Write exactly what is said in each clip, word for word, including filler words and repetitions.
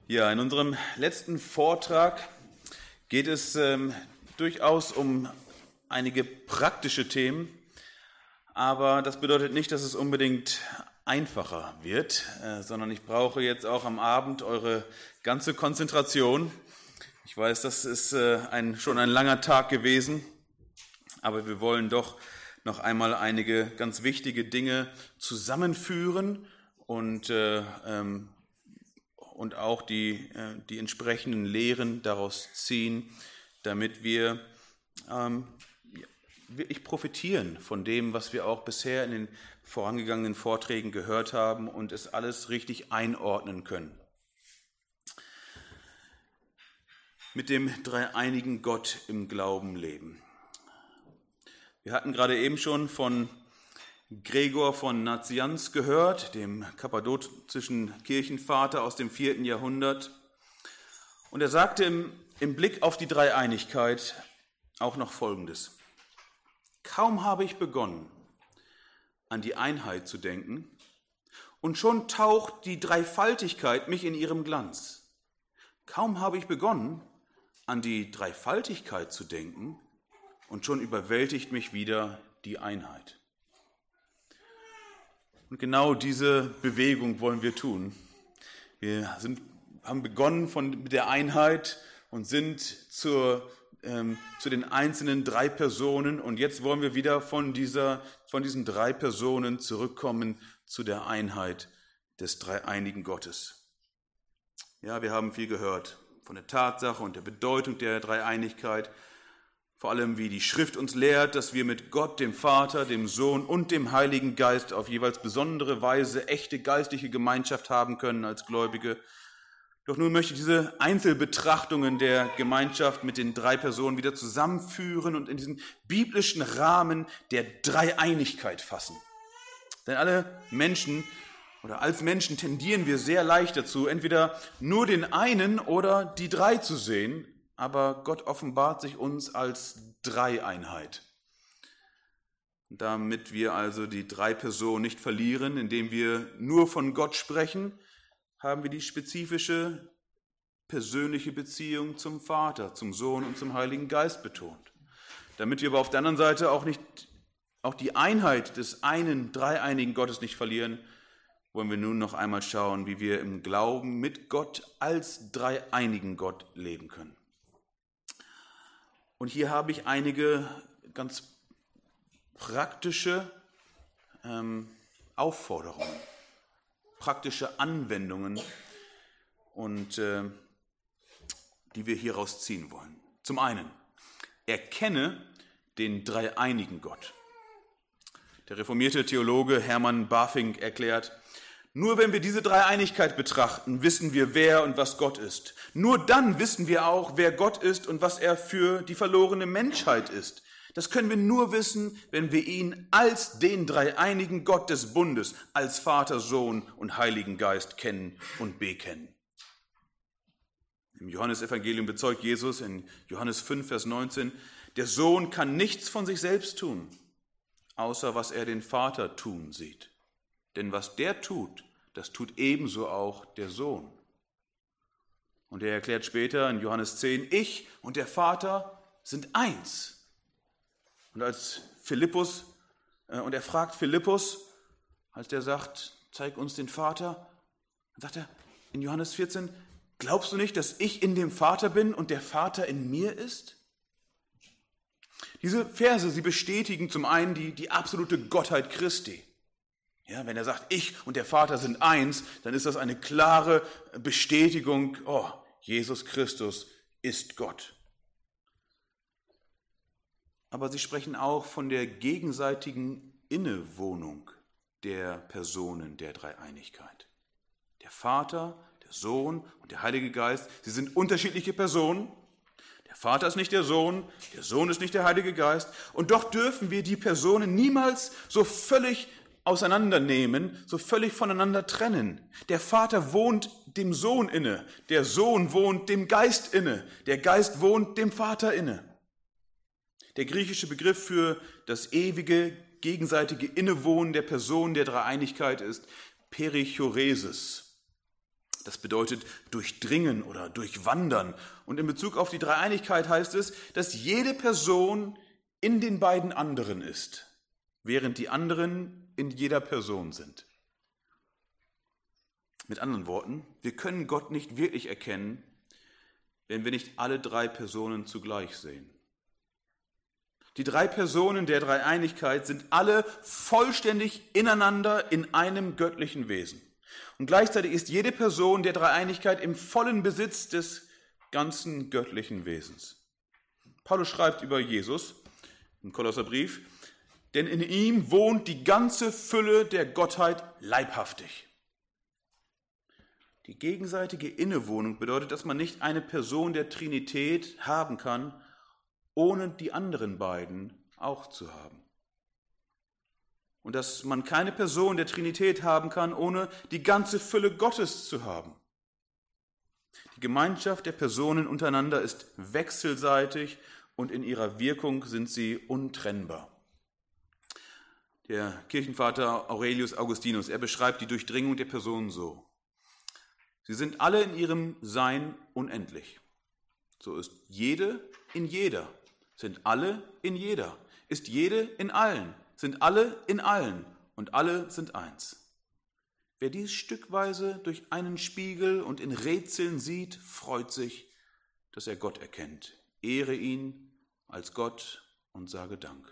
Ja, in unserem letzten Vortrag geht es ähm, durchaus um einige praktische Themen, aber das bedeutet nicht, dass es unbedingt einfacher wird, äh, sondern ich brauche jetzt auch am Abend eure ganze Konzentration. Ich weiß, das ist äh, ein, schon ein langer Tag gewesen, aber wir wollen doch noch einmal einige ganz wichtige Dinge zusammenführen und äh, ähm, und auch die, die entsprechenden Lehren daraus ziehen, damit wir ähm, wirklich profitieren von dem, was wir auch bisher in den vorangegangenen Vorträgen gehört haben und es alles richtig einordnen können. Mit dem dreieinigen Gott im Glauben leben. Wir hatten gerade eben schon von Gregor von Nazianz gehört, dem kappadozischen Kirchenvater aus dem vierten Jahrhundert. Und er sagte im, im Blick auf die Dreieinigkeit auch noch Folgendes. Kaum habe ich begonnen, an die Einheit zu denken, und schon taucht die Dreifaltigkeit mich in ihrem Glanz. Kaum habe ich begonnen, an die Dreifaltigkeit zu denken, und schon überwältigt mich wieder die Einheit. Und genau diese Bewegung wollen wir tun. Wir sind, haben begonnen von, mit der Einheit und sind zur, ähm, zu den einzelnen drei Personen. Und jetzt wollen wir wieder von, dieser, von diesen drei Personen zurückkommen zu der Einheit des dreieinigen Gottes. Ja, wir haben viel gehört von der Tatsache und der Bedeutung der Dreieinigkeit. Vor allem, wie die Schrift uns lehrt, dass wir mit Gott, dem Vater, dem Sohn und dem Heiligen Geist auf jeweils besondere Weise echte geistliche Gemeinschaft haben können als Gläubige. Doch nun möchte ich diese Einzelbetrachtungen der Gemeinschaft mit den drei Personen wieder zusammenführen und in diesen biblischen Rahmen der Dreieinigkeit fassen. Denn alle Menschen oder als Menschen tendieren wir sehr leicht dazu, entweder nur den einen oder die drei zu sehen, aber Gott offenbart sich uns als Dreieinheit. Damit wir also die drei Personen nicht verlieren, indem wir nur von Gott sprechen, haben wir die spezifische persönliche Beziehung zum Vater, zum Sohn und zum Heiligen Geist betont. Damit wir aber auf der anderen Seite auch nicht auch die Einheit des einen dreieinigen Gottes nicht verlieren, wollen wir nun noch einmal schauen, wie wir im Glauben mit Gott als dreieinigen Gott leben können. Und hier habe ich einige ganz praktische ähm, Aufforderungen, praktische Anwendungen, und äh, die wir hieraus ziehen wollen. Zum einen, erkenne den dreieinigen Gott. Der reformierte Theologe Hermann Bavinck erklärt, nur wenn wir diese Dreieinigkeit betrachten, wissen wir, wer und was Gott ist. Nur dann wissen wir auch, wer Gott ist und was er für die verlorene Menschheit ist. Das können wir nur wissen, wenn wir ihn als den dreieinigen Gott des Bundes, als Vater, Sohn und Heiligen Geist kennen und bekennen. Im Johannesevangelium bezeugt Jesus in Johannes fünf, Vers neunzehn, der Sohn kann nichts von sich selbst tun, außer was er den Vater tun sieht. Denn was der tut, das tut ebenso auch der Sohn. Und er erklärt später in Johannes zehn, ich und der Vater sind eins. Und als Philippus, äh, und er fragt Philippus, als der sagt, zeig uns den Vater, dann sagt er in Johannes vierzehn, glaubst du nicht, dass ich in dem Vater bin und der Vater in mir ist? Diese Verse, sie bestätigen zum einen die, die absolute Gottheit Christi. Ja, wenn er sagt, ich und der Vater sind eins, dann ist das eine klare Bestätigung, oh, Jesus Christus ist Gott. Aber sie sprechen auch von der gegenseitigen Innewohnung der Personen der Dreieinigkeit. Der Vater, der Sohn und der Heilige Geist, sie sind unterschiedliche Personen. Der Vater ist nicht der Sohn, der Sohn ist nicht der Heilige Geist. Und doch dürfen wir die Personen niemals so völlig auseinandernehmen, so völlig voneinander trennen. Der Vater wohnt dem Sohn inne, der Sohn wohnt dem Geist inne, der Geist wohnt dem Vater inne. Der griechische Begriff für das ewige, gegenseitige Innewohnen der Personen der Dreieinigkeit ist Perichoresis. Das bedeutet durchdringen oder durchwandern. Und in Bezug auf die Dreieinigkeit heißt es, dass jede Person in den beiden anderen ist, während die anderen in jeder Person sind. Mit anderen Worten, wir können Gott nicht wirklich erkennen, wenn wir nicht alle drei Personen zugleich sehen. Die drei Personen der Dreieinigkeit sind alle vollständig ineinander in einem göttlichen Wesen. Und gleichzeitig ist jede Person der Dreieinigkeit im vollen Besitz des ganzen göttlichen Wesens. Paulus schreibt über Jesus im Kolosserbrief, denn in ihm wohnt die ganze Fülle der Gottheit leibhaftig. Die gegenseitige Innewohnung bedeutet, dass man nicht eine Person der Trinität haben kann, ohne die anderen beiden auch zu haben. Und dass man keine Person der Trinität haben kann, ohne die ganze Fülle Gottes zu haben. Die Gemeinschaft der Personen untereinander ist wechselseitig und in ihrer Wirkung sind sie untrennbar. Der Kirchenvater Aurelius Augustinus, er beschreibt die Durchdringung der Personen so. Sie sind alle in ihrem Sein unendlich. So ist jede in jeder, sind alle in jeder, ist jede in allen, sind alle in allen und alle sind eins. Wer dies stückweise durch einen Spiegel und in Rätseln sieht, freut sich, dass er Gott erkennt. Ehre ihn als Gott und sage Dank.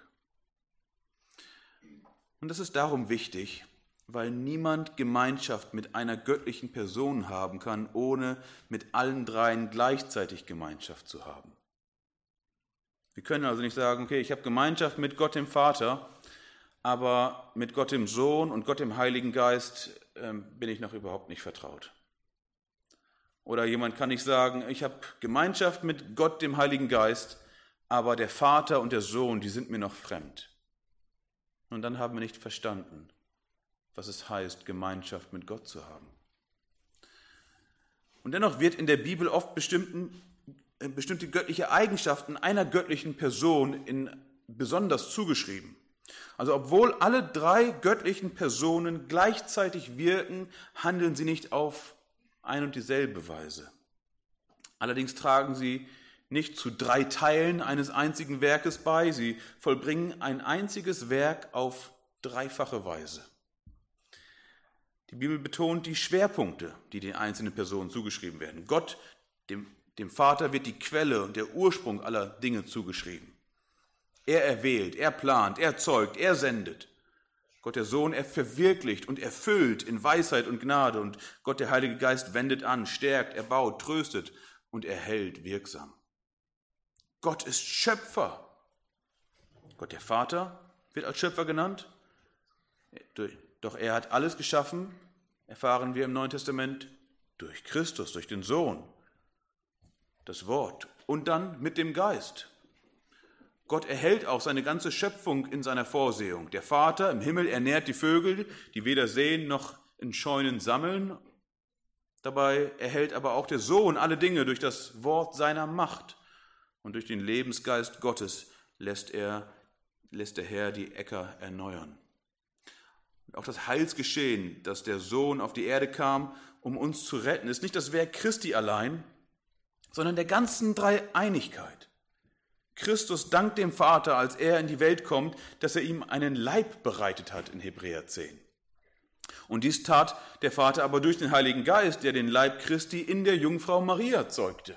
Und das ist darum wichtig, weil niemand Gemeinschaft mit einer göttlichen Person haben kann, ohne mit allen dreien gleichzeitig Gemeinschaft zu haben. Wir können also nicht sagen, okay, ich habe Gemeinschaft mit Gott dem Vater, aber mit Gott dem Sohn und Gott dem Heiligen Geist ähm, bin ich noch überhaupt nicht vertraut. Oder jemand kann nicht sagen, ich habe Gemeinschaft mit Gott dem Heiligen Geist, aber der Vater und der Sohn, die sind mir noch fremd. Und dann haben wir nicht verstanden, was es heißt, Gemeinschaft mit Gott zu haben. Und dennoch wird in der Bibel oft bestimmten, bestimmte göttliche Eigenschaften einer göttlichen Person in besonders zugeschrieben. Also obwohl alle drei göttlichen Personen gleichzeitig wirken, handeln sie nicht auf ein und dieselbe Weise. Allerdings tragen sie nicht zu drei Teilen eines einzigen Werkes bei, sie vollbringen ein einziges Werk auf dreifache Weise. Die Bibel betont die Schwerpunkte, die den einzelnen Personen zugeschrieben werden. Gott, dem, dem Vater, wird die Quelle und der Ursprung aller Dinge zugeschrieben. Er erwählt, er plant, er zeugt, er sendet. Gott der Sohn, er verwirklicht und erfüllt in Weisheit und Gnade. Und Gott der Heilige Geist wendet an, stärkt, erbaut, tröstet und erhält wirksam. Gott ist Schöpfer. Gott der Vater wird als Schöpfer genannt. Doch er hat alles geschaffen, erfahren wir im Neuen Testament, durch Christus, durch den Sohn, das Wort und dann mit dem Geist. Gott erhält auch seine ganze Schöpfung in seiner Vorsehung. Der Vater im Himmel ernährt die Vögel, die weder sehen noch in Scheunen sammeln. Dabei erhält aber auch der Sohn alle Dinge durch das Wort seiner Macht. Und durch den Lebensgeist Gottes lässt, er, lässt der Herr die Äcker erneuern. Und auch das Heilsgeschehen, dass der Sohn auf die Erde kam, um uns zu retten, ist nicht das Werk Christi allein, sondern der ganzen Dreieinigkeit. Christus dankt dem Vater, als er in die Welt kommt, dass er ihm einen Leib bereitet hat in Hebräer zehn. Und dies tat der Vater aber durch den Heiligen Geist, der den Leib Christi in der Jungfrau Maria zeugte.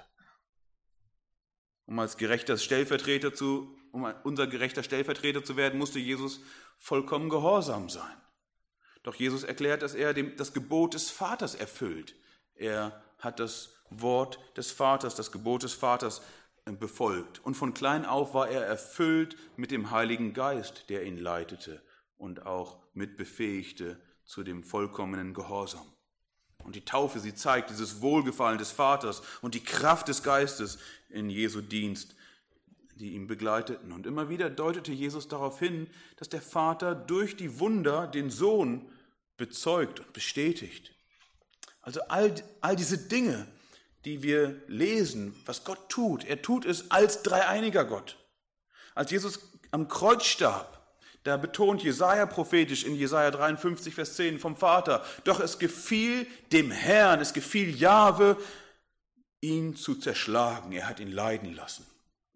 Um als gerechter Stellvertreter zu, um unser gerechter Stellvertreter zu werden, musste Jesus vollkommen gehorsam sein. Doch Jesus erklärt, dass er dem, das Gebot des Vaters erfüllt. Er hat das Wort des Vaters, das Gebot des Vaters befolgt. Und von klein auf war er erfüllt mit dem Heiligen Geist, der ihn leitete und auch mit befähigte zu dem vollkommenen Gehorsam. Und die Taufe, sie zeigt dieses Wohlgefallen des Vaters und die Kraft des Geistes in Jesu Dienst, die ihn begleiteten. Und immer wieder deutete Jesus darauf hin, dass der Vater durch die Wunder den Sohn bezeugt und bestätigt. Also all, all diese Dinge, die wir lesen, was Gott tut, er tut es als dreieiniger Gott. Als Jesus am Kreuz starb, Da betont Jesaja prophetisch in Jesaja dreiundfünfzig, Vers zehn vom Vater: Doch es gefiel dem Herrn, es gefiel Jahwe, ihn zu zerschlagen. Er hat ihn leiden lassen.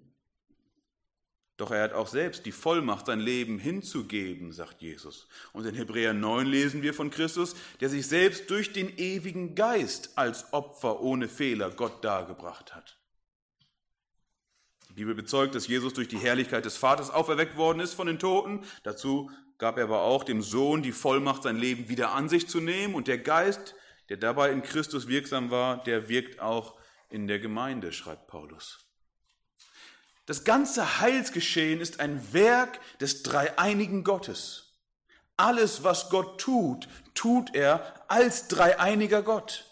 Doch er hat auch selbst die Vollmacht, sein Leben hinzugeben, sagt Jesus. Und in Hebräer neun lesen wir von Christus, der sich selbst durch den ewigen Geist als Opfer ohne Fehler Gott dargebracht hat. Die Bibel bezeugt, dass Jesus durch die Herrlichkeit des Vaters auferweckt worden ist von den Toten. Dazu gab er aber auch dem Sohn die Vollmacht, sein Leben wieder an sich zu nehmen. Und der Geist, der dabei in Christus wirksam war, der wirkt auch in der Gemeinde, schreibt Paulus. Das ganze Heilsgeschehen ist ein Werk des dreieinigen Gottes. Alles, was Gott tut, tut er als dreieiniger Gott.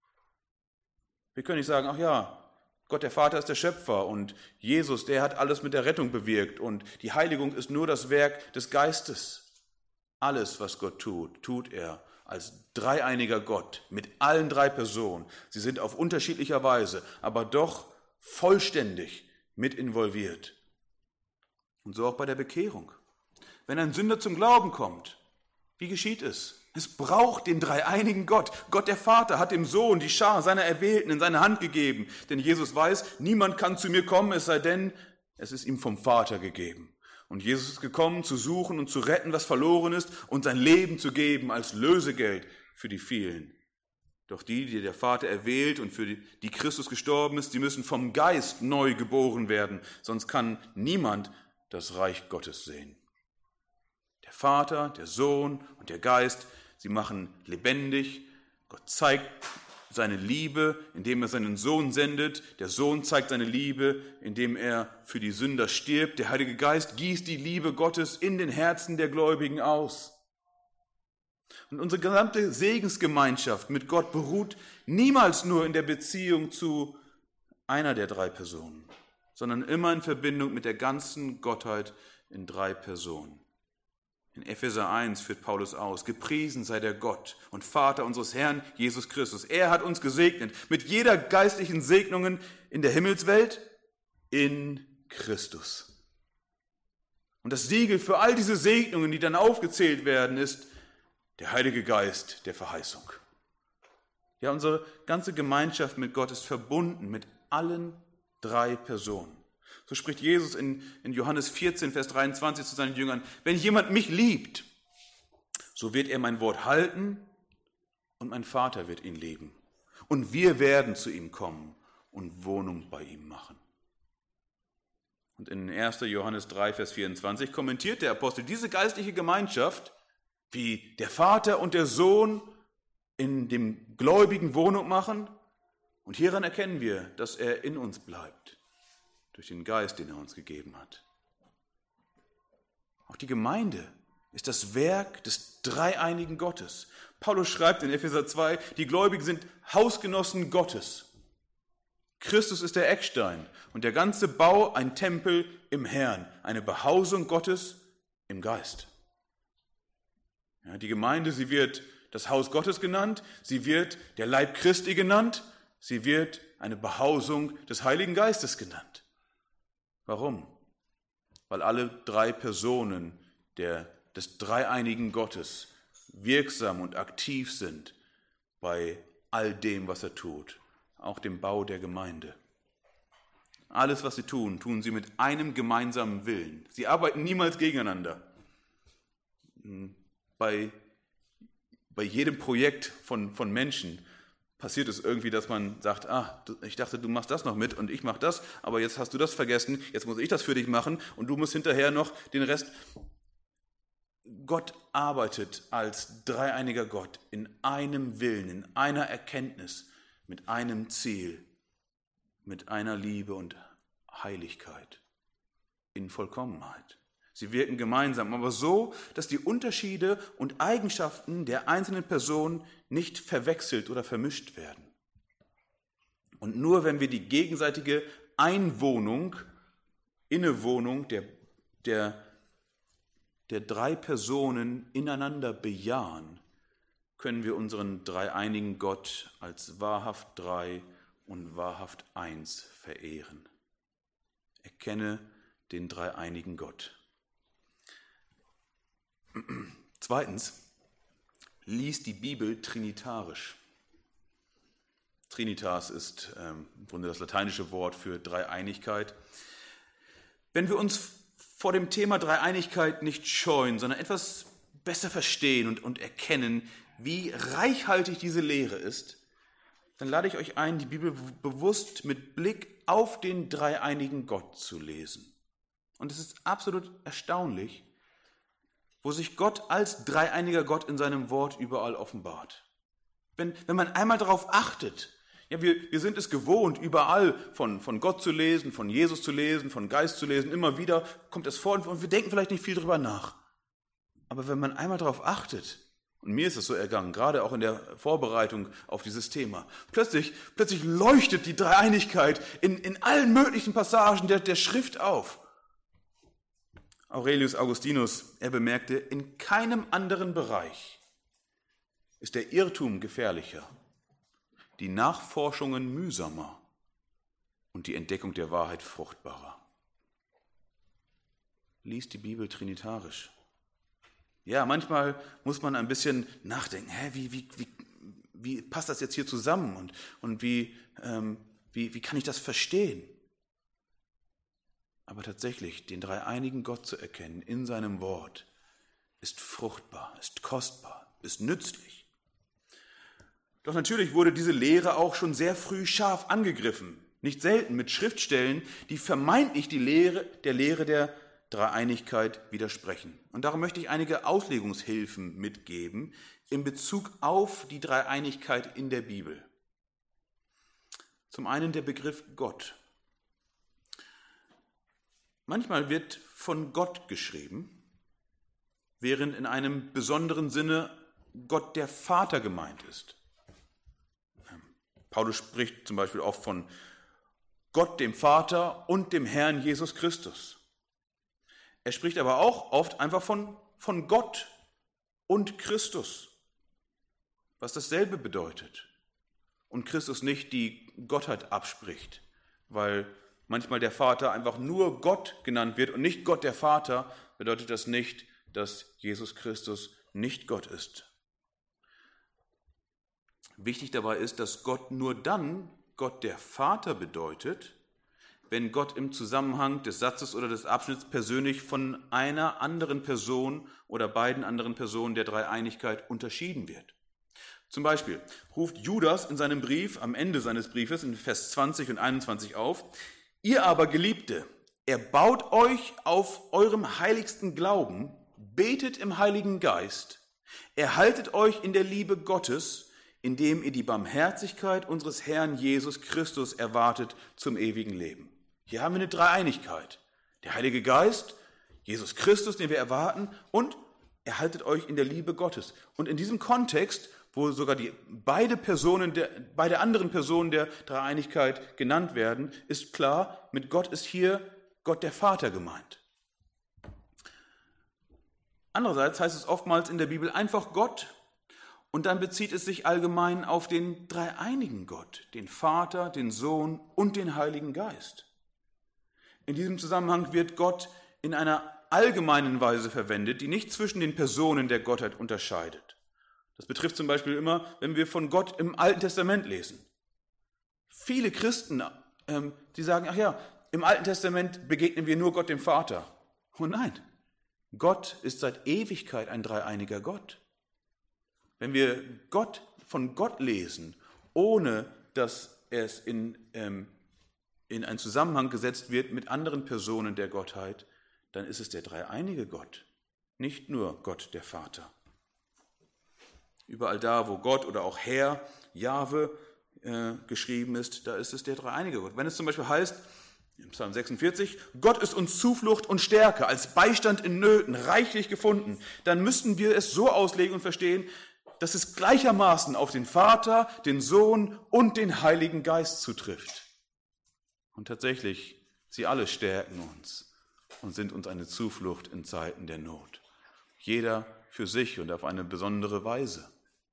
Wir können nicht sagen, ach ja, Gott der Vater ist der Schöpfer und Jesus, der hat alles mit der Rettung bewirkt und die Heiligung ist nur das Werk des Geistes. Alles, was Gott tut, tut er als dreieiniger Gott mit allen drei Personen. Sie sind auf unterschiedlicher Weise, aber doch vollständig mit involviert. Und so auch bei der Bekehrung. Wenn ein Sünder zum Glauben kommt, wie geschieht es? Es braucht den dreieinigen Gott. Gott der Vater hat dem Sohn die Schar seiner Erwählten in seine Hand gegeben. Denn Jesus weiß, niemand kann zu mir kommen, es sei denn, es ist ihm vom Vater gegeben. Und Jesus ist gekommen, zu suchen und zu retten, was verloren ist, und sein Leben zu geben als Lösegeld für die vielen. Doch die, die der Vater erwählt und für die, die Christus gestorben ist, die müssen vom Geist neu geboren werden, sonst kann niemand das Reich Gottes sehen. Der Vater, der Sohn und der Geist, sie machen lebendig. Gott zeigt seine Liebe, indem er seinen Sohn sendet. Der Sohn zeigt seine Liebe, indem er für die Sünder stirbt. Der Heilige Geist gießt die Liebe Gottes in den Herzen der Gläubigen aus. Und unsere gesamte Segensgemeinschaft mit Gott beruht niemals nur in der Beziehung zu einer der drei Personen, sondern immer in Verbindung mit der ganzen Gottheit in drei Personen. In Epheser eins führt Paulus aus: Gepriesen sei der Gott und Vater unseres Herrn Jesus Christus. Er hat uns gesegnet mit jeder geistlichen Segnungen in der Himmelswelt in Christus. Und das Siegel für all diese Segnungen, die dann aufgezählt werden, ist der Heilige Geist der Verheißung. Ja, unsere ganze Gemeinschaft mit Gott ist verbunden mit allen drei Personen. So spricht Jesus in, in Johannes vierzehn, Vers dreiundzwanzig zu seinen Jüngern: Wenn jemand mich liebt, so wird er mein Wort halten und mein Vater wird ihn lieben. Und wir werden zu ihm kommen und Wohnung bei ihm machen. Und in erster Johannes drei, Vers vierundzwanzig kommentiert der Apostel diese geistliche Gemeinschaft, wie der Vater und der Sohn in dem Gläubigen Wohnung machen. Und hieran erkennen wir, dass er in uns bleibt, durch den Geist, den er uns gegeben hat. Auch die Gemeinde ist das Werk des dreieinigen Gottes. Paulus schreibt in Epheser zwei, die Gläubigen sind Hausgenossen Gottes. Christus ist der Eckstein und der ganze Bau ein Tempel im Herrn, eine Behausung Gottes im Geist. Ja, die Gemeinde, sie wird das Haus Gottes genannt, sie wird der Leib Christi genannt, sie wird eine Behausung des Heiligen Geistes genannt. Warum? Weil alle drei Personen der, des dreieinigen Gottes wirksam und aktiv sind bei all dem, was er tut, auch dem Bau der Gemeinde. Alles, was sie tun, tun sie mit einem gemeinsamen Willen. Sie arbeiten niemals gegeneinander. Bei, bei jedem Projekt von, von Menschen passiert es irgendwie, dass man sagt, ah, ich dachte, du machst das noch mit und ich mache das, aber jetzt hast du das vergessen, jetzt muss ich das für dich machen und du musst hinterher noch den Rest. Gott arbeitet als dreieiniger Gott in einem Willen, in einer Erkenntnis, mit einem Ziel, mit einer Liebe und Heiligkeit, in Vollkommenheit. Sie wirken gemeinsam, aber so, dass die Unterschiede und Eigenschaften der einzelnen Personen nicht verwechselt oder vermischt werden. Und nur wenn wir die gegenseitige Einwohnung, Innewohnung der, der, der drei Personen ineinander bejahen, können wir unseren dreieinigen Gott als wahrhaft drei und wahrhaft eins verehren. Erkenne den dreieinigen Gott. Zweitens, lies die Bibel trinitarisch. Trinitas ist ähm, im Grunde das lateinische Wort für Dreieinigkeit. Wenn wir uns vor dem Thema Dreieinigkeit nicht scheuen, sondern etwas besser verstehen und, und erkennen, wie reichhaltig diese Lehre ist, dann lade ich euch ein, die Bibel bewusst mit Blick auf den dreieinigen Gott zu lesen. Und es ist absolut erstaunlich, wo sich Gott als dreieiniger Gott in seinem Wort überall offenbart. Wenn, wenn man einmal darauf achtet, ja, wir, wir sind es gewohnt, überall von, von Gott zu lesen, von Jesus zu lesen, von Geist zu lesen, immer wieder kommt das vor und wir denken vielleicht nicht viel drüber nach. Aber wenn man einmal darauf achtet, und mir ist es so ergangen, gerade auch in der Vorbereitung auf dieses Thema, plötzlich, plötzlich leuchtet die Dreieinigkeit in, in allen möglichen Passagen der, der Schrift auf. Aurelius Augustinus, er bemerkte, in keinem anderen Bereich ist der Irrtum gefährlicher, die Nachforschungen mühsamer und die Entdeckung der Wahrheit fruchtbarer. Lies die Bibel trinitarisch. Ja, manchmal muss man ein bisschen nachdenken, hä, wie, wie, wie, wie passt das jetzt hier zusammen und, und wie, ähm, wie, wie kann ich das verstehen? Aber tatsächlich, den dreieinigen Gott zu erkennen in seinem Wort, ist fruchtbar, ist kostbar, ist nützlich. Doch natürlich wurde diese Lehre auch schon sehr früh scharf angegriffen, nicht selten mit Schriftstellen, die vermeintlich die Lehre, der Lehre der Dreieinigkeit widersprechen. Und darum möchte ich einige Auslegungshilfen mitgeben in Bezug auf die Dreieinigkeit in der Bibel. Zum einen der Begriff Gott. Manchmal wird von Gott geschrieben, während in einem besonderen Sinne Gott der Vater gemeint ist. Paulus spricht zum Beispiel oft von Gott, dem Vater und dem Herrn Jesus Christus. Er spricht aber auch oft einfach von, von Gott und Christus, was dasselbe bedeutet. Und Christus nicht die Gottheit abspricht, weil manchmal der Vater einfach nur Gott genannt wird und nicht Gott der Vater, bedeutet das nicht, dass Jesus Christus nicht Gott ist. Wichtig dabei ist, dass Gott nur dann Gott der Vater bedeutet, wenn Gott im Zusammenhang des Satzes oder des Abschnitts persönlich von einer anderen Person oder beiden anderen Personen der Dreieinigkeit unterschieden wird. Zum Beispiel ruft Judas in seinem Brief, am Ende seines Briefes, in Vers zwanzig und einundzwanzig auf: Ihr aber, Geliebte, erbaut euch auf eurem heiligsten Glauben, betet im Heiligen Geist, erhaltet euch in der Liebe Gottes, indem ihr die Barmherzigkeit unseres Herrn Jesus Christus erwartet zum ewigen Leben. Hier haben wir eine Dreieinigkeit. Der Heilige Geist, Jesus Christus, den wir erwarten, und erhaltet euch in der Liebe Gottes. Und in diesem Kontext, wo sogar die beide Personen, der, beide anderen Personen der Dreieinigkeit genannt werden, ist klar, mit Gott ist hier Gott der Vater gemeint. Andererseits heißt es oftmals in der Bibel einfach Gott, und dann bezieht es sich allgemein auf den dreieinigen Gott, den Vater, den Sohn und den Heiligen Geist. In diesem Zusammenhang wird Gott in einer allgemeinen Weise verwendet, die nicht zwischen den Personen der Gottheit unterscheidet. Das betrifft zum Beispiel immer, wenn wir von Gott im Alten Testament lesen. Viele Christen, ähm, die sagen, ach ja, im Alten Testament begegnen wir nur Gott dem Vater. Oh nein, Gott ist seit Ewigkeit ein dreieiniger Gott. Wenn wir Gott von Gott lesen, ohne dass es in, ähm, in einen Zusammenhang gesetzt wird mit anderen Personen der Gottheit, dann ist es der dreieinige Gott, nicht nur Gott der Vater. Überall da, wo Gott oder auch Herr, Jahwe äh, geschrieben ist, da ist es der dreieinige Gott. Wenn es zum Beispiel heißt, im Psalm sechsundvierzig, Gott ist uns Zuflucht und Stärke, als Beistand in Nöten, reichlich gefunden, dann müssten wir es so auslegen und verstehen, dass es gleichermaßen auf den Vater, den Sohn und den Heiligen Geist zutrifft. Und tatsächlich, sie alle stärken uns und sind uns eine Zuflucht in Zeiten der Not. Jeder für sich und auf eine besondere Weise.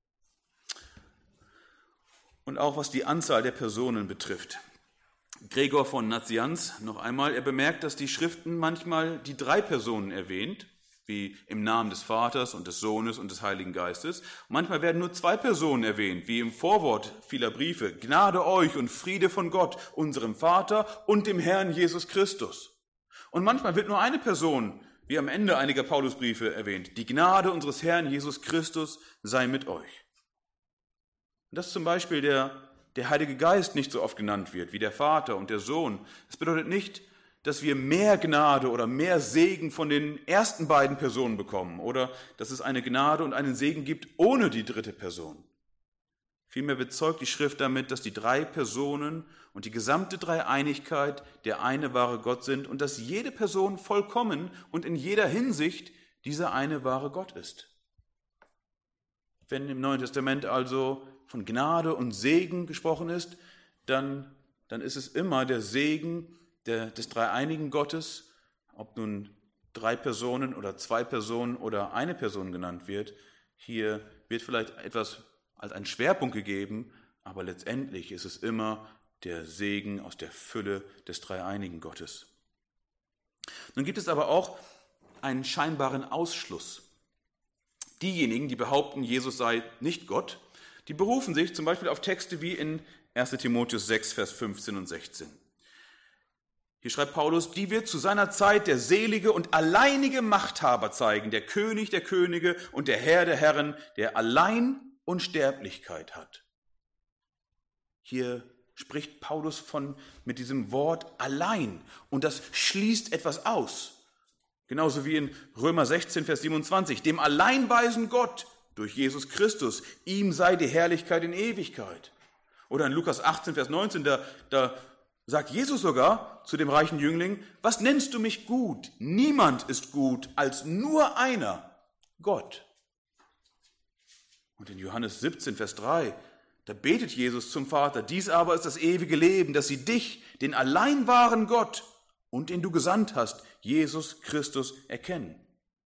Und auch was die Anzahl der Personen betrifft. Gregor von Nazianz, noch einmal, er bemerkt, dass die Schriften manchmal die drei Personen erwähnt, wie im Namen des Vaters und des Sohnes und des Heiligen Geistes. Und manchmal werden nur zwei Personen erwähnt, wie im Vorwort vieler Briefe. Gnade euch und Friede von Gott, unserem Vater und dem Herrn Jesus Christus. Und manchmal wird nur eine Person, wie am Ende einiger Paulusbriefe erwähnt. Die Gnade unseres Herrn Jesus Christus sei mit euch. Und dass zum Beispiel der, der Heilige Geist nicht so oft genannt wird wie der Vater und der Sohn. Das bedeutet nicht, dass wir mehr Gnade oder mehr Segen von den ersten beiden Personen bekommen oder dass es eine Gnade und einen Segen gibt ohne die dritte Person. Vielmehr bezeugt die Schrift damit, dass die drei Personen und die gesamte Dreieinigkeit der eine wahre Gott sind und dass jede Person vollkommen und in jeder Hinsicht dieser eine wahre Gott ist. Wenn im Neuen Testament also von Gnade und Segen gesprochen ist, dann, dann ist es immer der Segen der, des dreieinigen Gottes, ob nun drei Personen oder zwei Personen oder eine Person genannt wird. Hier wird vielleicht etwas als ein Schwerpunkt gegeben, aber letztendlich ist es immer der Segen aus der Fülle des dreieinigen Gottes. Nun gibt es aber auch einen scheinbaren Ausschluss. Diejenigen, die behaupten, Jesus sei nicht Gott, die berufen sich zum Beispiel auf Texte wie in erster Timotheus sechs, Vers fünfzehn und sechzehn. Hier schreibt Paulus, die wird zu seiner Zeit der selige und alleinige Machthaber zeigen, der König der Könige und der Herr der Herren, der allein Unsterblichkeit hat. Hier spricht Paulus von, mit diesem Wort allein und das schließt etwas aus. Genauso wie in Römer sechzehn, Vers siebenundzwanzig, dem alleinweisen Gott durch Jesus Christus, ihm sei die Herrlichkeit in Ewigkeit. Oder in Lukas achtzehn, Vers neunzehn, da, da sagt Jesus sogar zu dem reichen Jüngling, was nennst du mich gut? Niemand ist gut als nur einer, Gott. Und in Johannes siebzehn, Vers drei, da betet Jesus zum Vater, dies aber ist das ewige Leben, dass sie dich, den allein wahren Gott und den du gesandt hast, Jesus Christus, erkennen.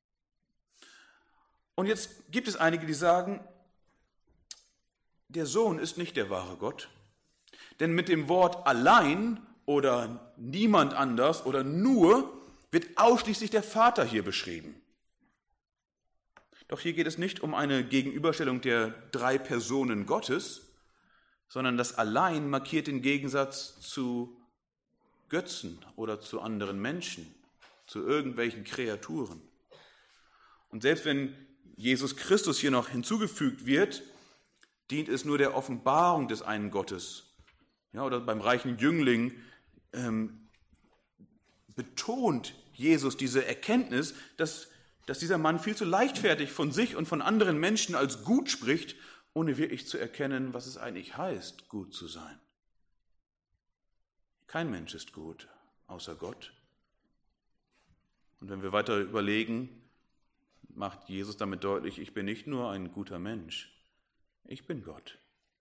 Und jetzt gibt es einige, die sagen, der Sohn ist nicht der wahre Gott, denn mit dem Wort allein oder niemand anders oder nur wird ausschließlich der Vater hier beschrieben. Doch hier geht es nicht um eine Gegenüberstellung der drei Personen Gottes, sondern das allein markiert den Gegensatz zu Götzen oder zu anderen Menschen, zu irgendwelchen Kreaturen. Und selbst wenn Jesus Christus hier noch hinzugefügt wird, dient es nur der Offenbarung des einen Gottes. Ja, oder beim reichen Jüngling ähm, betont Jesus diese Erkenntnis, dass, dass dieser Mann viel zu leichtfertig von sich und von anderen Menschen als gut spricht, ohne wirklich zu erkennen, was es eigentlich heißt, gut zu sein. Kein Mensch ist gut, außer Gott. Und wenn wir weiter überlegen, macht Jesus damit deutlich, ich bin nicht nur ein guter Mensch, ich bin Gott.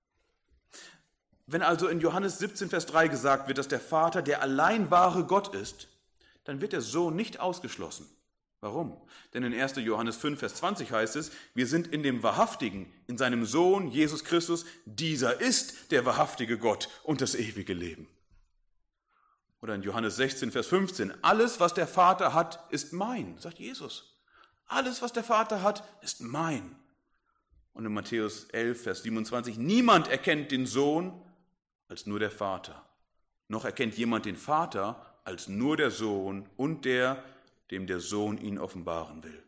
Wenn also in Johannes siebzehn, Vers drei gesagt wird, dass der Vater der allein wahre Gott ist, dann wird der Sohn nicht ausgeschlossen. Warum? Denn in erster Johannes fünf, Vers zwanzig heißt es, wir sind in dem Wahrhaftigen, in seinem Sohn Jesus Christus, dieser ist der wahrhaftige Gott und das ewige Leben. Oder in Johannes sechzehn, Vers fünfzehn, alles, was der Vater hat, ist mein, sagt Jesus. Alles, was der Vater hat, ist mein. Und in Matthäus elf, Vers siebenundzwanzig, niemand erkennt den Sohn als nur der Vater. Noch erkennt jemand den Vater als nur der Sohn und der, dem der Sohn ihn offenbaren will.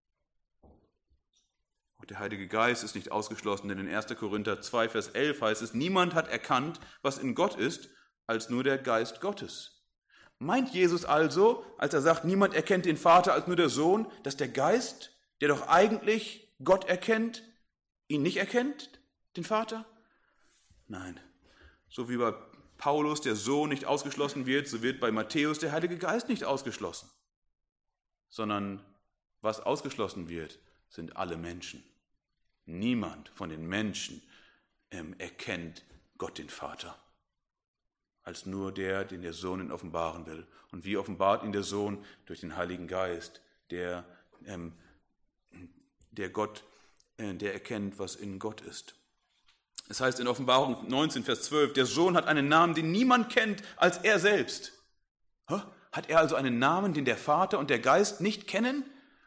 Auch der Heilige Geist ist nicht ausgeschlossen, denn in erster Korinther zwei, Vers elf heißt es, niemand hat erkannt, was in Gott ist, als nur der Geist Gottes. Meint Jesus also, als er sagt, niemand erkennt den Vater als nur der Sohn, dass der Geist, der doch eigentlich Gott erkennt, ihn nicht erkennt, den Vater? Nein. So wie bei Paulus der Sohn nicht ausgeschlossen wird, so wird bei Matthäus der Heilige Geist nicht ausgeschlossen. Sondern was ausgeschlossen wird, sind alle Menschen. Niemand von den Menschen ähm, erkennt Gott den Vater, als nur der, den der Sohn ihn offenbaren will. Und wie offenbart ihn der Sohn? Durch den Heiligen Geist, der, ähm, der Gott, äh, der erkennt, was in Gott ist. Es heißt in Offenbarung neunzehn, Vers zwölf, der Sohn hat einen Namen, den niemand kennt, als er selbst. Hä? Hat er also einen Namen, den der Vater und der Geist nicht kennen?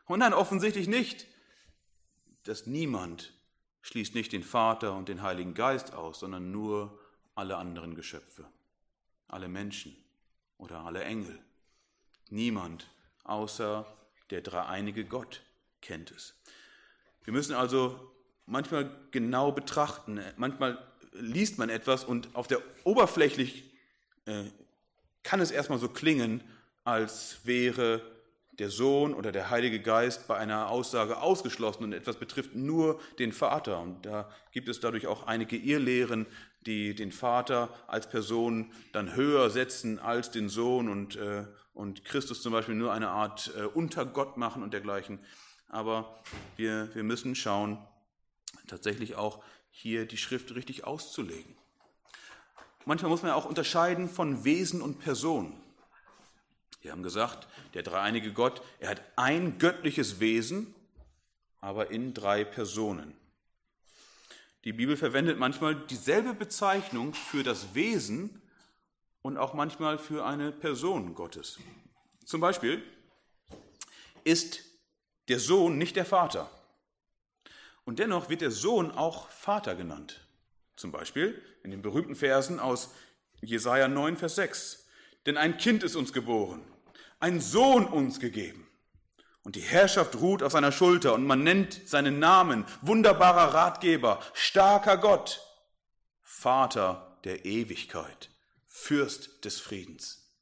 Und nein, offensichtlich nicht. Dass niemand schließt nicht den Vater und den Heiligen Geist aus, sondern nur alle anderen Geschöpfe, alle Menschen oder alle Engel. Niemand außer der dreieinige Gott kennt es. Wir müssen also manchmal genau betrachten. Manchmal liest man etwas und auf der oberflächlich äh, kann es erstmal so klingen, als wäre der Sohn oder der Heilige Geist bei einer Aussage ausgeschlossen und etwas betrifft nur den Vater. Und da gibt es dadurch auch einige Irrlehren, die den Vater als Person dann höher setzen als den Sohn und, äh, und Christus zum Beispiel nur eine Art äh, Untergott machen und dergleichen. Aber wir, wir müssen schauen, tatsächlich auch hier die Schrift richtig auszulegen. Manchmal muss man ja auch unterscheiden von Wesen und Person. Wir haben gesagt, der dreieinige Gott, er hat ein göttliches Wesen, aber in drei Personen. Die Bibel verwendet manchmal dieselbe Bezeichnung für das Wesen und auch manchmal für eine Person Gottes. Zum Beispiel ist der Sohn nicht der Vater. Und dennoch wird der Sohn auch Vater genannt. Zum Beispiel in den berühmten Versen aus Jesaja neun, Vers sechs. Denn ein Kind ist uns geboren, ein Sohn uns gegeben. Und die Herrschaft ruht auf seiner Schulter und man nennt seinen Namen wunderbarer Ratgeber, starker Gott, Vater der Ewigkeit, Fürst des Friedens.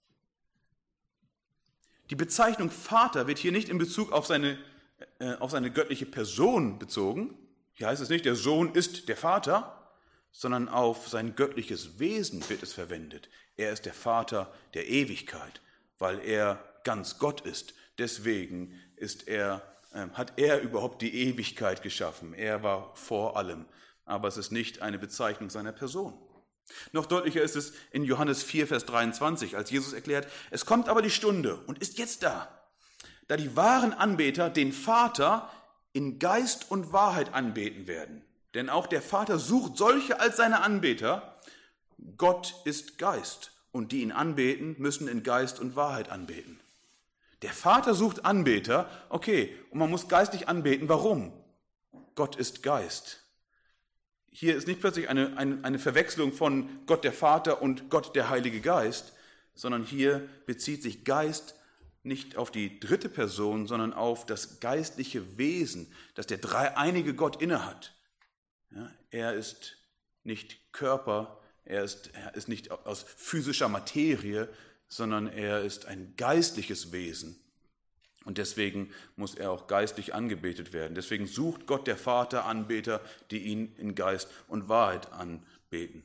Die Bezeichnung Vater wird hier nicht in Bezug auf seine, äh, auf seine göttliche Person bezogen. Hier heißt es nicht, der Sohn ist der Vater, sondern auf sein göttliches Wesen wird es verwendet. Er ist der Vater der Ewigkeit, weil er ganz Gott ist. Deswegen ist er, äh, hat er überhaupt die Ewigkeit geschaffen. Er war vor allem. Aber es ist nicht eine Bezeichnung seiner Person. Noch deutlicher ist es in Johannes vier, Vers dreiundzwanzig, als Jesus erklärt, es kommt aber die Stunde und ist jetzt da, da die wahren Anbeter den Vater in Geist und Wahrheit anbeten werden. Denn auch der Vater sucht solche als seine Anbeter. Gott ist Geist und die ihn anbeten, müssen in Geist und Wahrheit anbeten. Der Vater sucht Anbeter, okay, und man muss geistlich anbeten. Warum? Gott ist Geist. Hier ist nicht plötzlich eine, eine, eine Verwechslung von Gott der Vater und Gott der Heilige Geist, sondern hier bezieht sich Geist nicht auf die dritte Person, sondern auf das geistliche Wesen, das der dreieinige Gott innehat. Ja, er ist nicht Körper, er ist, er ist nicht aus physischer Materie, sondern er ist ein geistliches Wesen. Und deswegen muss er auch geistlich angebetet werden. Deswegen sucht Gott der Vater Anbeter, die ihn in Geist und Wahrheit anbeten.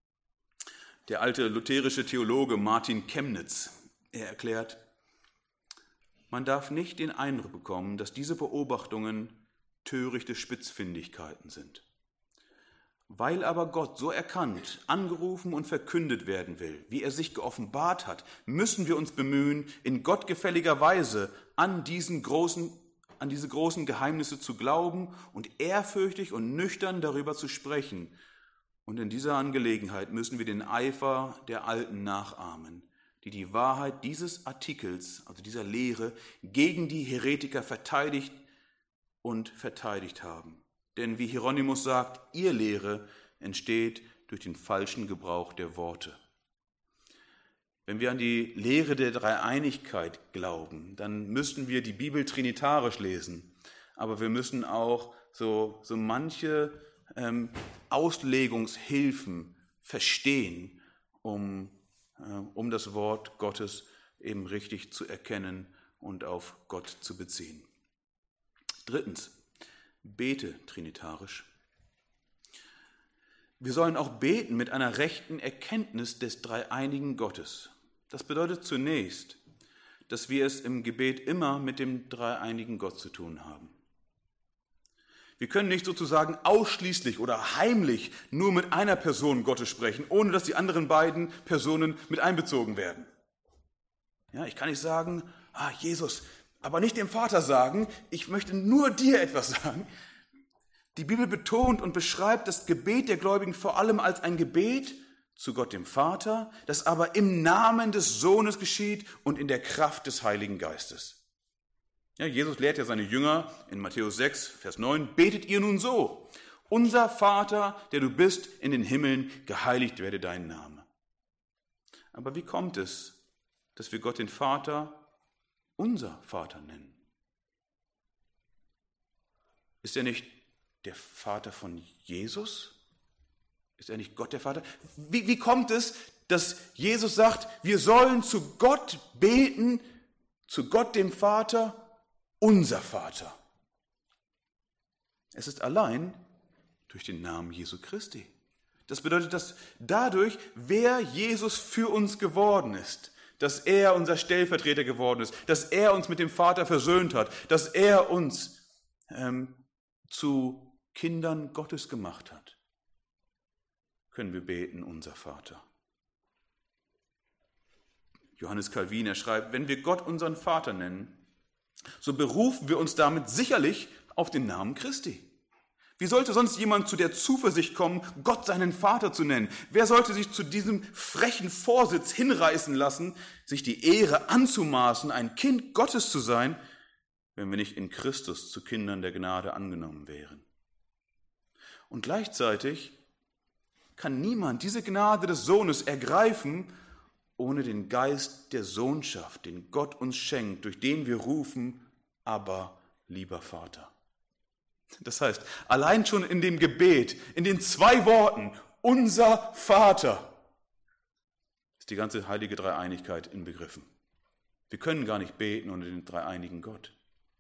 Der alte lutherische Theologe Martin Chemnitz, er erklärt, man darf nicht den Eindruck bekommen, dass diese Beobachtungen törichte Spitzfindigkeiten sind. Weil aber Gott so erkannt, angerufen und verkündet werden will, wie er sich geoffenbart hat, müssen wir uns bemühen, in gottgefälliger Weise an, diesen großen, an diese großen Geheimnisse zu glauben und ehrfürchtig und nüchtern darüber zu sprechen. Und in dieser Angelegenheit müssen wir den Eifer der Alten nachahmen, die die Wahrheit dieses Artikels, also dieser Lehre, gegen die Heretiker verteidigt und verteidigt haben. Denn wie Hieronymus sagt, ihr Lehre entsteht durch den falschen Gebrauch der Worte. Wenn wir an die Lehre der Dreieinigkeit glauben, dann müssten wir die Bibel trinitarisch lesen. Aber wir müssen auch so, so manche ähm, Auslegungshilfen verstehen, um, äh, um das Wort Gottes eben richtig zu erkennen und auf Gott zu beziehen. Drittens. Bete trinitarisch. Wir sollen auch beten mit einer rechten Erkenntnis des dreieinigen Gottes. Das bedeutet zunächst, dass wir es im Gebet immer mit dem dreieinigen Gott zu tun haben. Wir können nicht sozusagen ausschließlich oder heimlich nur mit einer Person Gottes sprechen, ohne dass die anderen beiden Personen mit einbezogen werden. Ja, ich kann nicht sagen, ah, Jesus, aber nicht dem Vater sagen, ich möchte nur dir etwas sagen. Die Bibel betont und beschreibt das Gebet der Gläubigen vor allem als ein Gebet zu Gott dem Vater, das aber im Namen des Sohnes geschieht und in der Kraft des Heiligen Geistes. Ja, Jesus lehrt ja seine Jünger in Matthäus sechs, Vers neun, betet ihr nun so: Unser Vater, der du bist in den Himmeln, geheiligt werde dein Name. Aber wie kommt es, dass wir Gott den Vater unser Vater nennen? Ist er nicht der Vater von Jesus? Ist er nicht Gott der Vater? Wie, wie kommt es, dass Jesus sagt, wir sollen zu Gott beten, zu Gott dem Vater, unser Vater? Es ist allein durch den Namen Jesu Christi. Das bedeutet, dass dadurch, wer Jesus für uns geworden ist, dass er unser Stellvertreter geworden ist, dass er uns mit dem Vater versöhnt hat, dass er uns ähm, zu Kindern Gottes gemacht hat, können wir beten, unser Vater. Johannes Calvin, er schreibt, wenn wir Gott unseren Vater nennen, so berufen wir uns damit sicherlich auf den Namen Christi. Wie sollte sonst jemand zu der Zuversicht kommen, Gott seinen Vater zu nennen? Wer sollte sich zu diesem frechen Vorsitz hinreißen lassen, sich die Ehre anzumaßen, ein Kind Gottes zu sein, wenn wir nicht in Christus zu Kindern der Gnade angenommen wären? Und gleichzeitig kann niemand diese Gnade des Sohnes ergreifen, ohne den Geist der Sohnschaft, den Gott uns schenkt, durch den wir rufen, aber lieber Vater. Das heißt, allein schon in dem Gebet, in den zwei Worten, unser Vater, ist die ganze heilige Dreieinigkeit inbegriffen. Wir können gar nicht beten ohne den dreieinigen Gott.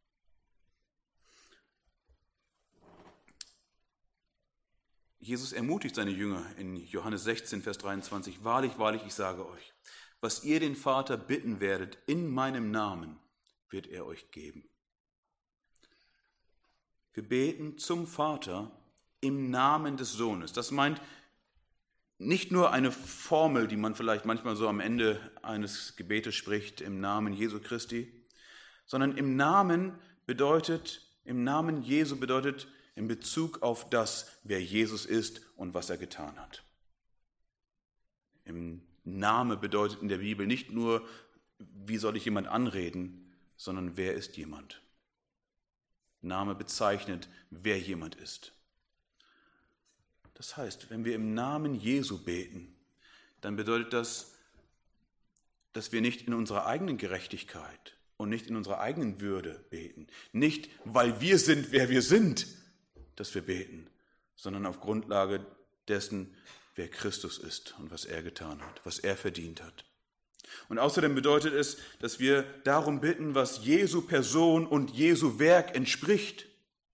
Jesus ermutigt seine Jünger in Johannes sechzehn, Vers dreiundzwanzig, wahrlich, wahrlich, ich sage euch, was ihr den Vater bitten werdet in meinem Namen, wird er euch geben. Wir beten zum Vater im Namen des Sohnes. Das meint nicht nur eine Formel, die man vielleicht manchmal so am Ende eines Gebetes spricht, im Namen Jesu Christi, sondern im Namen bedeutet, im Namen Jesu bedeutet in Bezug auf das, wer Jesus ist und was er getan hat. Im Name bedeutet in der Bibel nicht nur, wie soll ich jemand anreden, sondern wer ist jemand. Name bezeichnet, wer jemand ist. Das heißt, wenn wir im Namen Jesu beten, dann bedeutet das, dass wir nicht in unserer eigenen Gerechtigkeit und nicht in unserer eigenen Würde beten. Nicht, weil wir sind, wer wir sind, dass wir beten, sondern auf Grundlage dessen, wer Christus ist und was er getan hat, was er verdient hat. Und außerdem bedeutet es, dass wir darum bitten, was Jesu Person und Jesu Werk entspricht.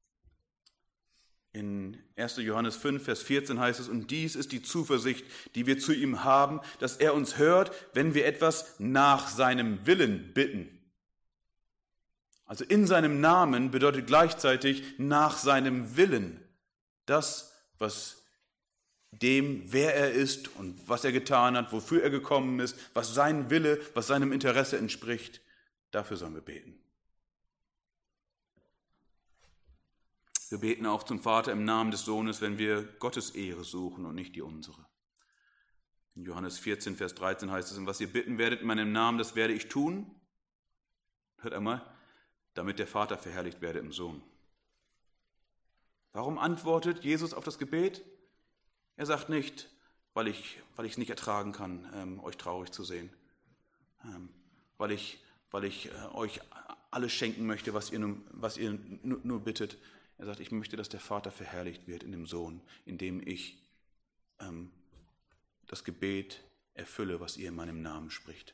In erster Johannes fünf, Vers vierzehn heißt es, und dies ist die Zuversicht, die wir zu ihm haben, dass er uns hört, wenn wir etwas nach seinem Willen bitten. Also in seinem Namen bedeutet gleichzeitig nach seinem Willen. Das, was dem, wer er ist und was er getan hat, wofür er gekommen ist, was sein Wille, was seinem Interesse entspricht, dafür sollen wir beten. Wir beten auch zum Vater im Namen des Sohnes, wenn wir Gottes Ehre suchen und nicht die unsere. In Johannes vierzehn, Vers dreizehn heißt es, und was ihr bitten werdet in meinem Namen, das werde ich tun. Hört einmal, damit der Vater verherrlicht werde im Sohn. Warum antwortet Jesus auf das Gebet? Er sagt nicht, weil ich weil ich es nicht ertragen kann, ähm, euch traurig zu sehen, ähm, weil ich, weil ich äh, euch alles schenken möchte, was ihr, nur, was ihr nur, nur bittet. Er sagt, ich möchte, dass der Vater verherrlicht wird in dem Sohn, indem ich ähm, das Gebet erfülle, was ihr in meinem Namen spricht.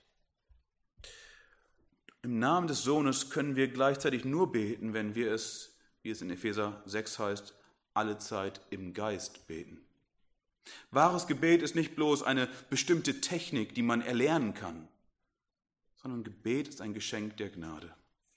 Im Namen des Sohnes können wir gleichzeitig nur beten, wenn wir es, wie es in Epheser sechs heißt, alle Zeit im Geist beten. Wahres Gebet ist nicht bloß eine bestimmte Technik, die man erlernen kann, sondern Gebet ist ein Geschenk der Gnade.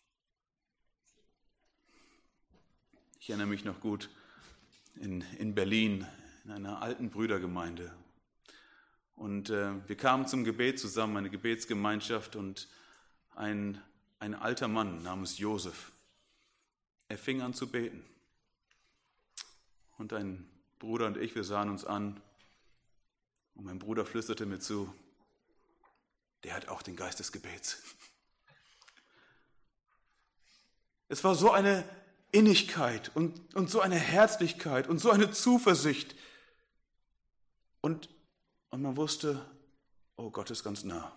Ich erinnere mich noch gut in, in Berlin, in einer alten Brüdergemeinde. Und äh, wir kamen zum Gebet zusammen, eine Gebetsgemeinschaft, und ein, ein alter Mann namens Josef, er fing an zu beten. Und ein Bruder und ich, wir sahen uns an und mein Bruder flüsterte mir zu, der hat auch den Geist des Gebets. Es war so eine Innigkeit und, und so eine Herzlichkeit und so eine Zuversicht. Und, und man wusste, oh, Gott ist ganz nah.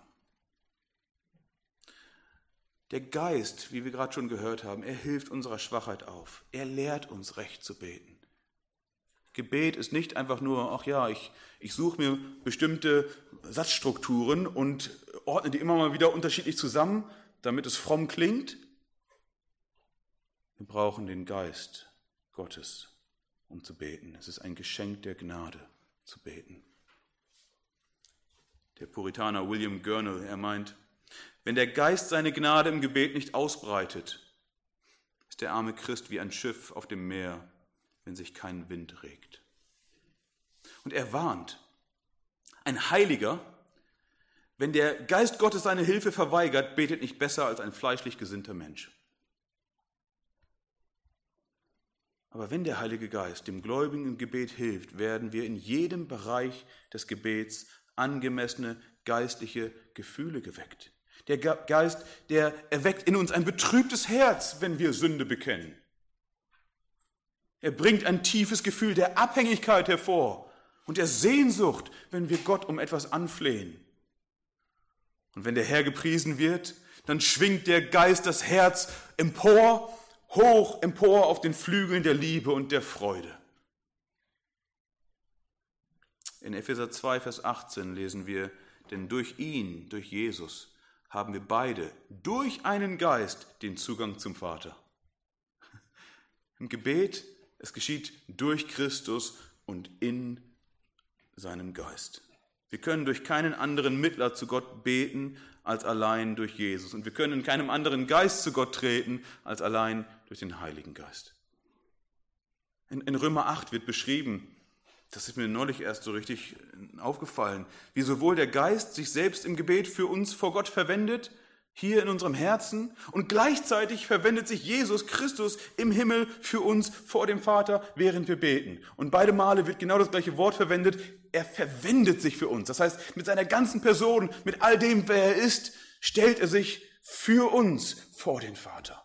Der Geist, wie wir gerade schon gehört haben, er hilft unserer Schwachheit auf. Er lehrt uns, recht zu beten. Gebet ist nicht einfach nur, ach ja, ich, ich suche mir bestimmte Satzstrukturen und ordne die immer mal wieder unterschiedlich zusammen, damit es fromm klingt. Wir brauchen den Geist Gottes, um zu beten. Es ist ein Geschenk der Gnade, zu beten. Der Puritaner William Gurnall, er meint, wenn der Geist seine Gnade im Gebet nicht ausbreitet, ist der arme Christ wie ein Schiff auf dem Meer, wenn sich kein Wind regt. Und er warnt, ein Heiliger, wenn der Geist Gottes seine Hilfe verweigert, betet nicht besser als ein fleischlich gesinnter Mensch. Aber wenn der Heilige Geist dem Gläubigen im Gebet hilft, werden wir in jedem Bereich des Gebets angemessene geistliche Gefühle geweckt. Der Geist, der erweckt in uns ein betrübtes Herz, wenn wir Sünde bekennen. Er bringt ein tiefes Gefühl der Abhängigkeit hervor und der Sehnsucht, wenn wir Gott um etwas anflehen. Und wenn der Herr gepriesen wird, dann schwingt der Geist das Herz empor, hoch empor auf den Flügeln der Liebe und der Freude. In Epheser zwei, Vers achtzehn lesen wir, denn durch ihn, durch Jesus, haben wir beide durch einen Geist den Zugang zum Vater. Im Gebet, es geschieht durch Christus und in seinem Geist. Wir können durch keinen anderen Mittler zu Gott beten als allein durch Jesus. Und wir können in keinem anderen Geist zu Gott treten als allein durch den Heiligen Geist. In, in Römer acht wird beschrieben, das ist mir neulich erst so richtig aufgefallen, wie sowohl der Geist sich selbst im Gebet für uns vor Gott verwendet, hier in unserem Herzen, und gleichzeitig verwendet sich Jesus Christus im Himmel für uns vor dem Vater, während wir beten. Und beide Male wird genau das gleiche Wort verwendet. Er verwendet sich für uns. Das heißt, mit seiner ganzen Person, mit all dem, wer er ist, stellt er sich für uns vor den Vater.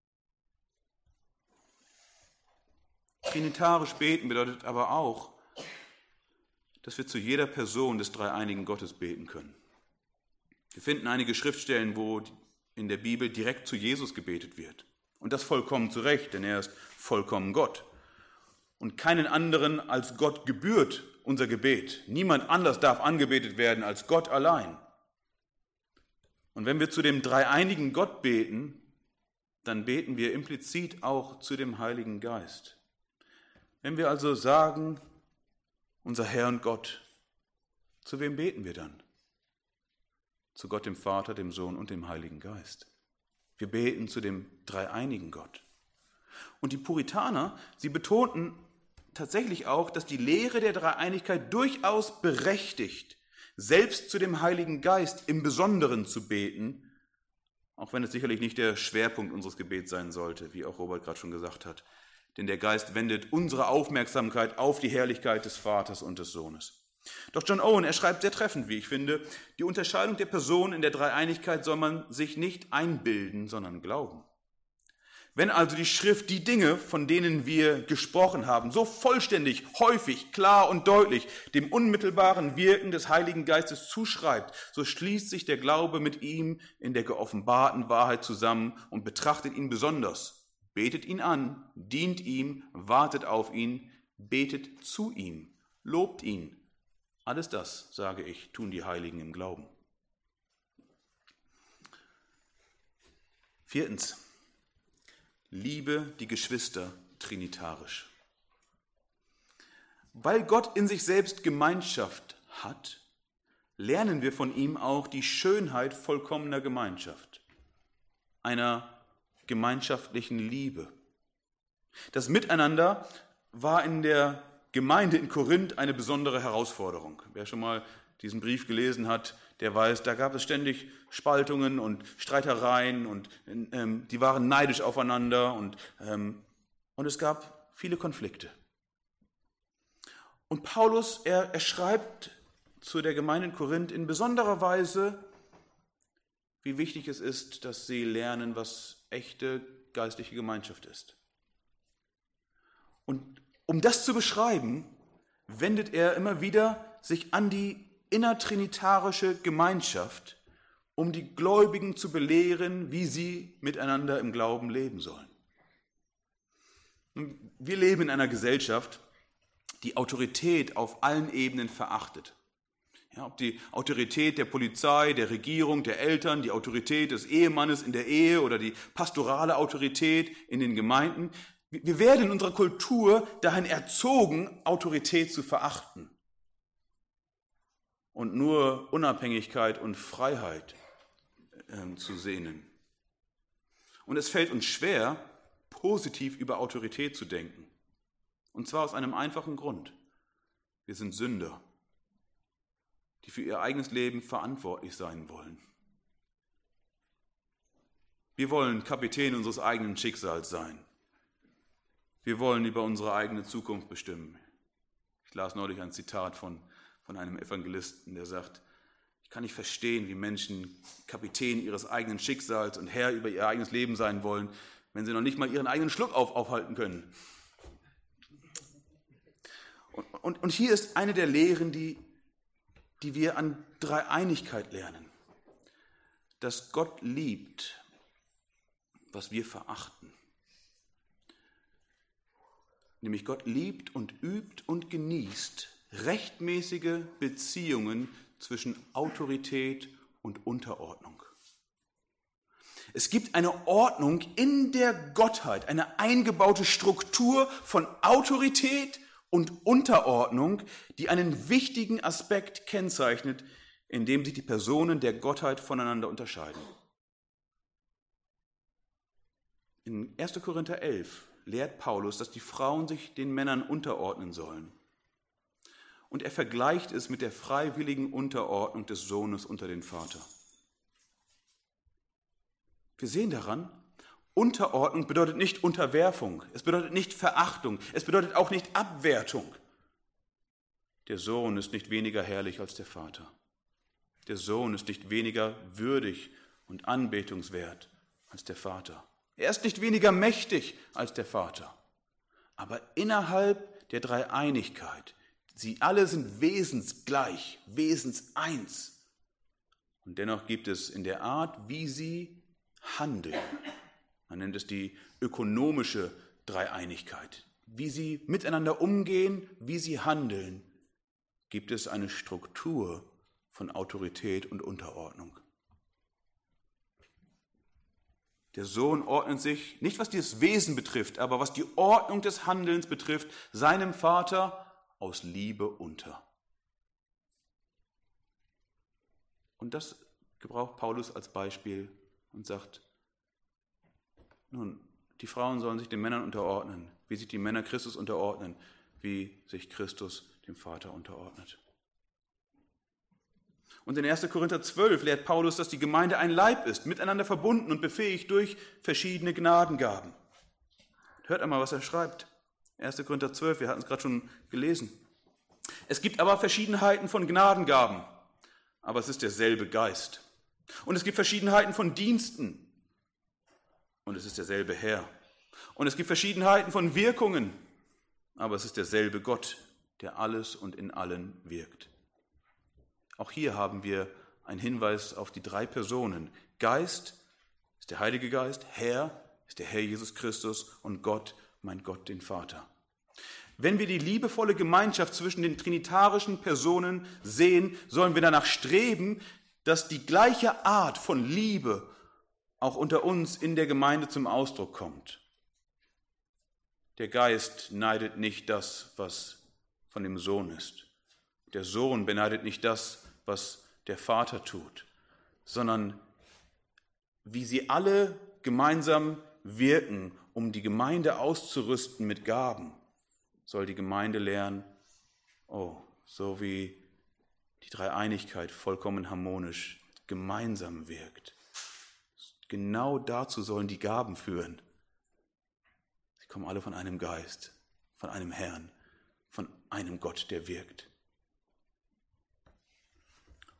Trinitarisch beten bedeutet aber auch, dass wir zu jeder Person des dreieinigen Gottes beten können. Wir finden einige Schriftstellen, wo in der Bibel direkt zu Jesus gebetet wird. Und das vollkommen zu Recht, denn er ist vollkommen Gott. Und keinen anderen als Gott gebührt unser Gebet. Niemand anders darf angebetet werden als Gott allein. Und wenn wir zu dem dreieinigen Gott beten, dann beten wir implizit auch zu dem Heiligen Geist. Wenn wir also sagen, unser Herr und Gott, zu wem beten wir dann? Zu Gott dem Vater, dem Sohn und dem Heiligen Geist. Wir beten zu dem dreieinigen Gott. Und die Puritaner, sie betonten tatsächlich auch, dass die Lehre der Dreieinigkeit durchaus berechtigt, selbst zu dem Heiligen Geist im Besonderen zu beten, auch wenn es sicherlich nicht der Schwerpunkt unseres Gebets sein sollte, wie auch Robert gerade schon gesagt hat. Denn der Geist wendet unsere Aufmerksamkeit auf die Herrlichkeit des Vaters und des Sohnes. Doch John Owen, er schreibt sehr treffend, wie ich finde, die Unterscheidung der Personen in der Dreieinigkeit soll man sich nicht einbilden, sondern glauben. Wenn also die Schrift die Dinge, von denen wir gesprochen haben, so vollständig, häufig, klar und deutlich dem unmittelbaren Wirken des Heiligen Geistes zuschreibt, so schließt sich der Glaube mit ihm in der geoffenbarten Wahrheit zusammen und betrachtet ihn besonders. Betet ihn an, dient ihm, wartet auf ihn, betet zu ihm, lobt ihn. Alles das, sage ich, tun die Heiligen im Glauben. Viertens. Liebe die Geschwister trinitarisch. Weil Gott in sich selbst Gemeinschaft hat, lernen wir von ihm auch die Schönheit vollkommener Gemeinschaft, einer gemeinschaftlichen Liebe. Das Miteinander war in der Gemeinde in Korinth eine besondere Herausforderung. Wer schon mal diesen Brief gelesen hat, der weiß, da gab es ständig Spaltungen und Streitereien und ähm, die waren neidisch aufeinander und, ähm, und es gab viele Konflikte. Und Paulus, er, er schreibt zu der Gemeinde in Korinth in besonderer Weise, wie wichtig es ist, dass sie lernen, was echte geistliche Gemeinschaft ist. Und um das zu beschreiben, wendet er immer wieder sich an die innertrinitarische Gemeinschaft, um die Gläubigen zu belehren, wie sie miteinander im Glauben leben sollen. Wir leben in einer Gesellschaft, die Autorität auf allen Ebenen verachtet. Ja, ob die Autorität der Polizei, der Regierung, der Eltern, die Autorität des Ehemannes in der Ehe oder die pastorale Autorität in den Gemeinden. Wir werden in unserer Kultur dahin erzogen, Autorität zu verachten und nur Unabhängigkeit und Freiheit äh, zu sehnen. Und es fällt uns schwer, positiv über Autorität zu denken. Und zwar aus einem einfachen Grund. Wir sind Sünder, die für ihr eigenes Leben verantwortlich sein wollen. Wir wollen Kapitän unseres eigenen Schicksals sein. Wir wollen über unsere eigene Zukunft bestimmen. Ich las neulich ein Zitat von, von einem Evangelisten, der sagt, ich kann nicht verstehen, wie Menschen Kapitän ihres eigenen Schicksals und Herr über ihr eigenes Leben sein wollen, wenn sie noch nicht mal ihren eigenen Schluck auf, aufhalten können. Und, und, und hier ist eine der Lehren, die, die wir an Dreieinigkeit lernen. Dass Gott liebt, was wir verachten. Nämlich Gott liebt und übt und genießt rechtmäßige Beziehungen zwischen Autorität und Unterordnung. Es gibt eine Ordnung in der Gottheit, eine eingebaute Struktur von Autorität und Unterordnung, die einen wichtigen Aspekt kennzeichnet, in dem sich die Personen der Gottheit voneinander unterscheiden. In erster Korinther elf lehrt Paulus, dass die Frauen sich den Männern unterordnen sollen. Und er vergleicht es mit der freiwilligen Unterordnung des Sohnes unter den Vater. Wir sehen daran, Unterordnung bedeutet nicht Unterwerfung, es bedeutet nicht Verachtung, es bedeutet auch nicht Abwertung. Der Sohn ist nicht weniger herrlich als der Vater. Der Sohn ist nicht weniger würdig und anbetungswert als der Vater. Er ist nicht weniger mächtig als der Vater. Aber innerhalb der Dreieinigkeit, sie alle sind wesensgleich, wesenseins. Und dennoch gibt es in der Art, wie sie handeln, man nennt es die ökonomische Dreieinigkeit, wie sie miteinander umgehen, wie sie handeln, gibt es eine Struktur von Autorität und Unterordnung. Der Sohn ordnet sich, nicht was dieses Wesen betrifft, aber was die Ordnung des Handelns betrifft, seinem Vater aus Liebe unter. Und das gebraucht Paulus als Beispiel und sagt, nun, die Frauen sollen sich den Männern unterordnen, wie sich die Männer Christus unterordnen, wie sich Christus dem Vater unterordnet. Und in erster Korinther zwölf lehrt Paulus, dass die Gemeinde ein Leib ist, miteinander verbunden und befähigt durch verschiedene Gnadengaben. Hört einmal, was er schreibt. erster Korinther zwölf, wir hatten es gerade schon gelesen. Es gibt aber Verschiedenheiten von Gnadengaben, aber es ist derselbe Geist. Und es gibt Verschiedenheiten von Diensten, und es ist derselbe Herr. Und es gibt Verschiedenheiten von Wirkungen, aber es ist derselbe Gott, der alles und in allen wirkt. Auch hier haben wir einen Hinweis auf die drei Personen. Geist ist der Heilige Geist, Herr ist der Herr Jesus Christus und Gott, mein Gott, den Vater. Wenn wir die liebevolle Gemeinschaft zwischen den trinitarischen Personen sehen, sollen wir danach streben, dass die gleiche Art von Liebe auch unter uns in der Gemeinde zum Ausdruck kommt. Der Geist neidet nicht das, was von dem Sohn ist. Der Sohn beneidet nicht das, was der Vater tut, sondern wie sie alle gemeinsam wirken, um die Gemeinde auszurüsten mit Gaben, soll die Gemeinde lernen, oh, so wie die Dreieinigkeit vollkommen harmonisch gemeinsam wirkt. Genau dazu sollen die Gaben führen. Sie kommen alle von einem Geist, von einem Herrn, von einem Gott, der wirkt.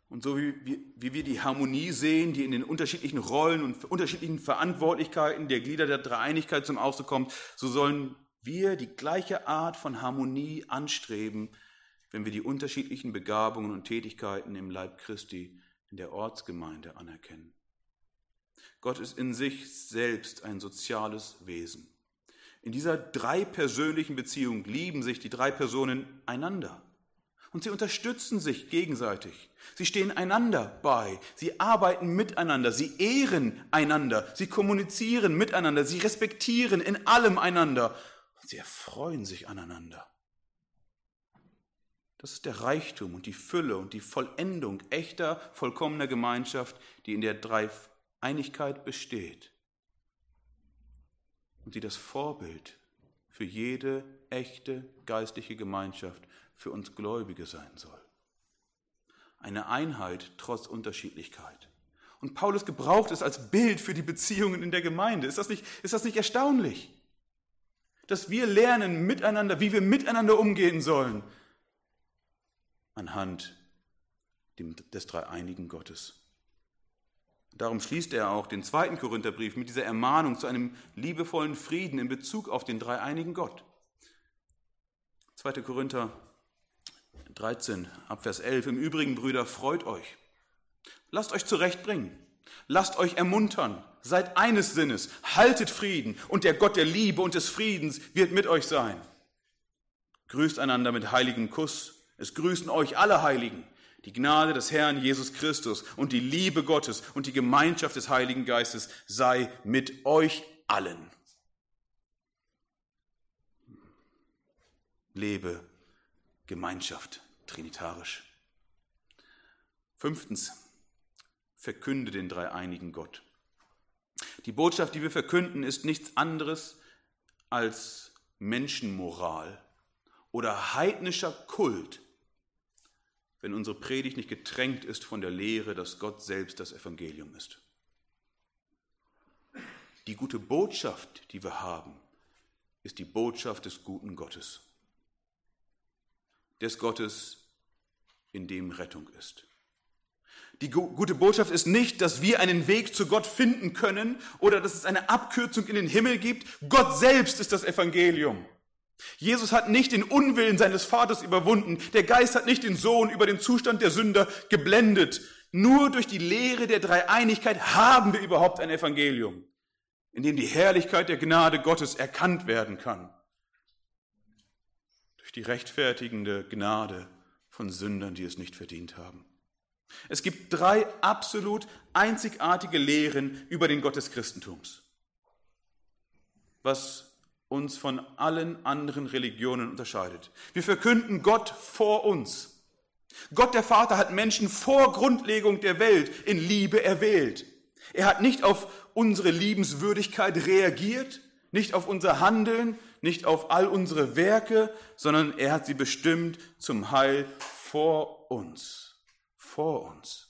Und so wie, wie, wie wir die Harmonie sehen, die in den unterschiedlichen Rollen und unterschiedlichen Verantwortlichkeiten der Glieder der Dreieinigkeit zum Ausdruck kommt, so sollen wir die gleiche Art von Harmonie anstreben, wenn wir die unterschiedlichen Begabungen und Tätigkeiten im Leib Christi in der Ortsgemeinde anerkennen. Gott ist in sich selbst ein soziales Wesen. In dieser dreipersönlichen Beziehung lieben sich die drei Personen einander. Und sie unterstützen sich gegenseitig. Sie stehen einander bei. Sie arbeiten miteinander. Sie ehren einander. Sie kommunizieren miteinander. Sie respektieren in allem einander. Und sie erfreuen sich aneinander. Das ist der Reichtum und die Fülle und die Vollendung echter, vollkommener Gemeinschaft, die in der Dreieinigkeit besteht. Und die das Vorbild für jede echte geistliche Gemeinschaft für uns Gläubige sein soll. Eine Einheit trotz Unterschiedlichkeit. Und Paulus gebraucht es als Bild für die Beziehungen in der Gemeinde. Ist das nicht, ist das nicht erstaunlich? Dass wir lernen miteinander, wie wir miteinander umgehen sollen, anhand des dreieinigen Gottes. Darum schließt er auch den zweiten Korintherbrief mit dieser Ermahnung zu einem liebevollen Frieden in Bezug auf den dreieinigen Gott. zweiter Korinther dreizehn, Abvers elf. Im Übrigen, Brüder, freut euch. Lasst euch zurechtbringen. Lasst euch ermuntern. Seid eines Sinnes. Haltet Frieden. Und der Gott der Liebe und des Friedens wird mit euch sein. Grüßt einander mit heiligem Kuss. Es grüßen euch alle Heiligen. Die Gnade des Herrn Jesus Christus und die Liebe Gottes und die Gemeinschaft des Heiligen Geistes sei mit euch allen. Lebe Gemeinschaft, trinitarisch. Fünftens, verkünde den dreieinigen Gott. Die Botschaft, die wir verkünden, ist nichts anderes als Menschenmoral oder heidnischer Kult, wenn unsere Predigt nicht getränkt ist von der Lehre, dass Gott selbst das Evangelium ist. Die gute Botschaft, die wir haben, ist die Botschaft des guten Gottes. Des Gottes, in dem Rettung ist. Die gute Botschaft ist nicht, dass wir einen Weg zu Gott finden können oder dass es eine Abkürzung in den Himmel gibt. Gott selbst ist das Evangelium. Jesus hat nicht den Unwillen seines Vaters überwunden. Der Geist hat nicht den Sohn über den Zustand der Sünder geblendet. Nur durch die Lehre der Dreieinigkeit haben wir überhaupt ein Evangelium, in dem die Herrlichkeit der Gnade Gottes erkannt werden kann. Durch die rechtfertigende Gnade von Sündern, die es nicht verdient haben. Es gibt drei absolut einzigartige Lehren über den Gott des Christentums, was uns von allen anderen Religionen unterscheidet. Wir verkünden Gott vor uns. Gott der Vater hat Menschen vor Grundlegung der Welt in Liebe erwählt. Er hat nicht auf unsere Liebenswürdigkeit reagiert, nicht auf unser Handeln, nicht auf all unsere Werke, sondern er hat sie bestimmt zum Heil vor uns. Vor uns.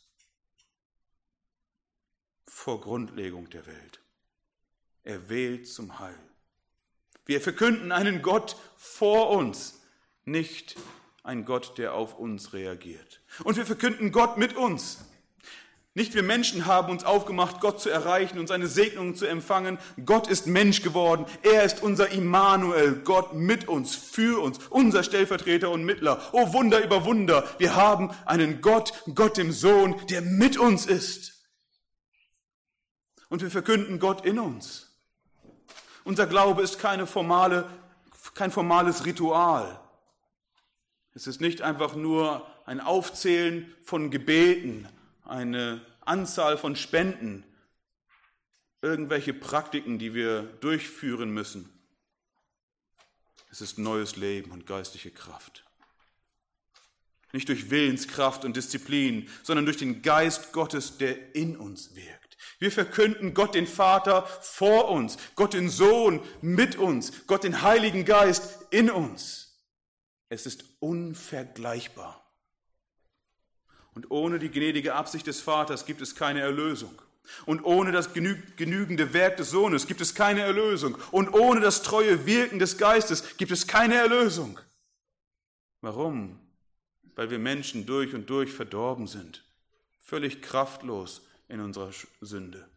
Vor Grundlegung der Welt. Er wählt zum Heil. Wir verkünden einen Gott vor uns, nicht einen Gott, der auf uns reagiert. Und wir verkünden Gott mit uns. Nicht wir Menschen haben uns aufgemacht, Gott zu erreichen und seine Segnungen zu empfangen. Gott ist Mensch geworden. Er ist unser Immanuel, Gott mit uns, für uns, unser Stellvertreter und Mittler. Oh Wunder über Wunder, wir haben einen Gott, Gott dem Sohn, der mit uns ist. Und wir verkünden Gott in uns. Unser Glaube ist keine formale, kein formales Ritual. Es ist nicht einfach nur ein Aufzählen von Gebeten, eine Anzahl von Spenden, irgendwelche Praktiken, die wir durchführen müssen. Es ist neues Leben und geistliche Kraft. Nicht durch Willenskraft und Disziplin, sondern durch den Geist Gottes, der in uns wirkt. Wir verkünden Gott den Vater vor uns, Gott den Sohn mit uns, Gott den Heiligen Geist in uns. Es ist unvergleichbar. Und ohne die gnädige Absicht des Vaters gibt es keine Erlösung. Und ohne das genügende Werk des Sohnes gibt es keine Erlösung. Und ohne das treue Wirken des Geistes gibt es keine Erlösung. Warum? Weil wir Menschen durch und durch verdorben sind. völlig kraftlos in unserer Sünde.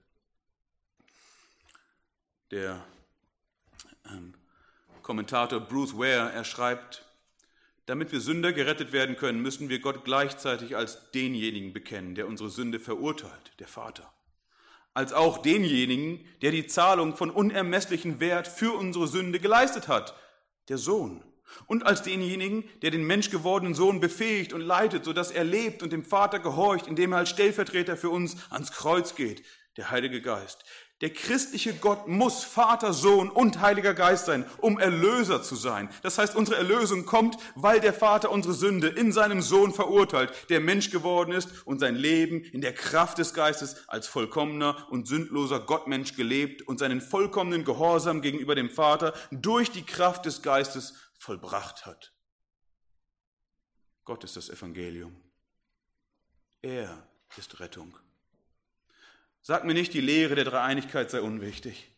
Der ähm, Kommentator Bruce Ware, er schreibt, damit wir Sünder gerettet werden können, müssen wir Gott gleichzeitig als denjenigen bekennen, der unsere Sünde verurteilt, der Vater, als auch denjenigen, der die Zahlung von unermesslichem Wert für unsere Sünde geleistet hat, der Sohn, und als denjenigen, der den menschgewordenen Sohn befähigt und leitet, sodass er lebt und dem Vater gehorcht, indem er als Stellvertreter für uns ans Kreuz geht, der Heilige Geist. Der christliche Gott muss Vater, Sohn und Heiliger Geist sein, um Erlöser zu sein. Das heißt, unsere Erlösung kommt, weil der Vater unsere Sünde in seinem Sohn verurteilt, der Mensch geworden ist und sein Leben in der Kraft des Geistes als vollkommener und sündloser Gottmensch gelebt und seinen vollkommenen Gehorsam gegenüber dem Vater durch die Kraft des Geistes vollbracht hat. Gott ist das Evangelium. Er ist Rettung. Sag mir nicht, die Lehre der Dreieinigkeit sei unwichtig.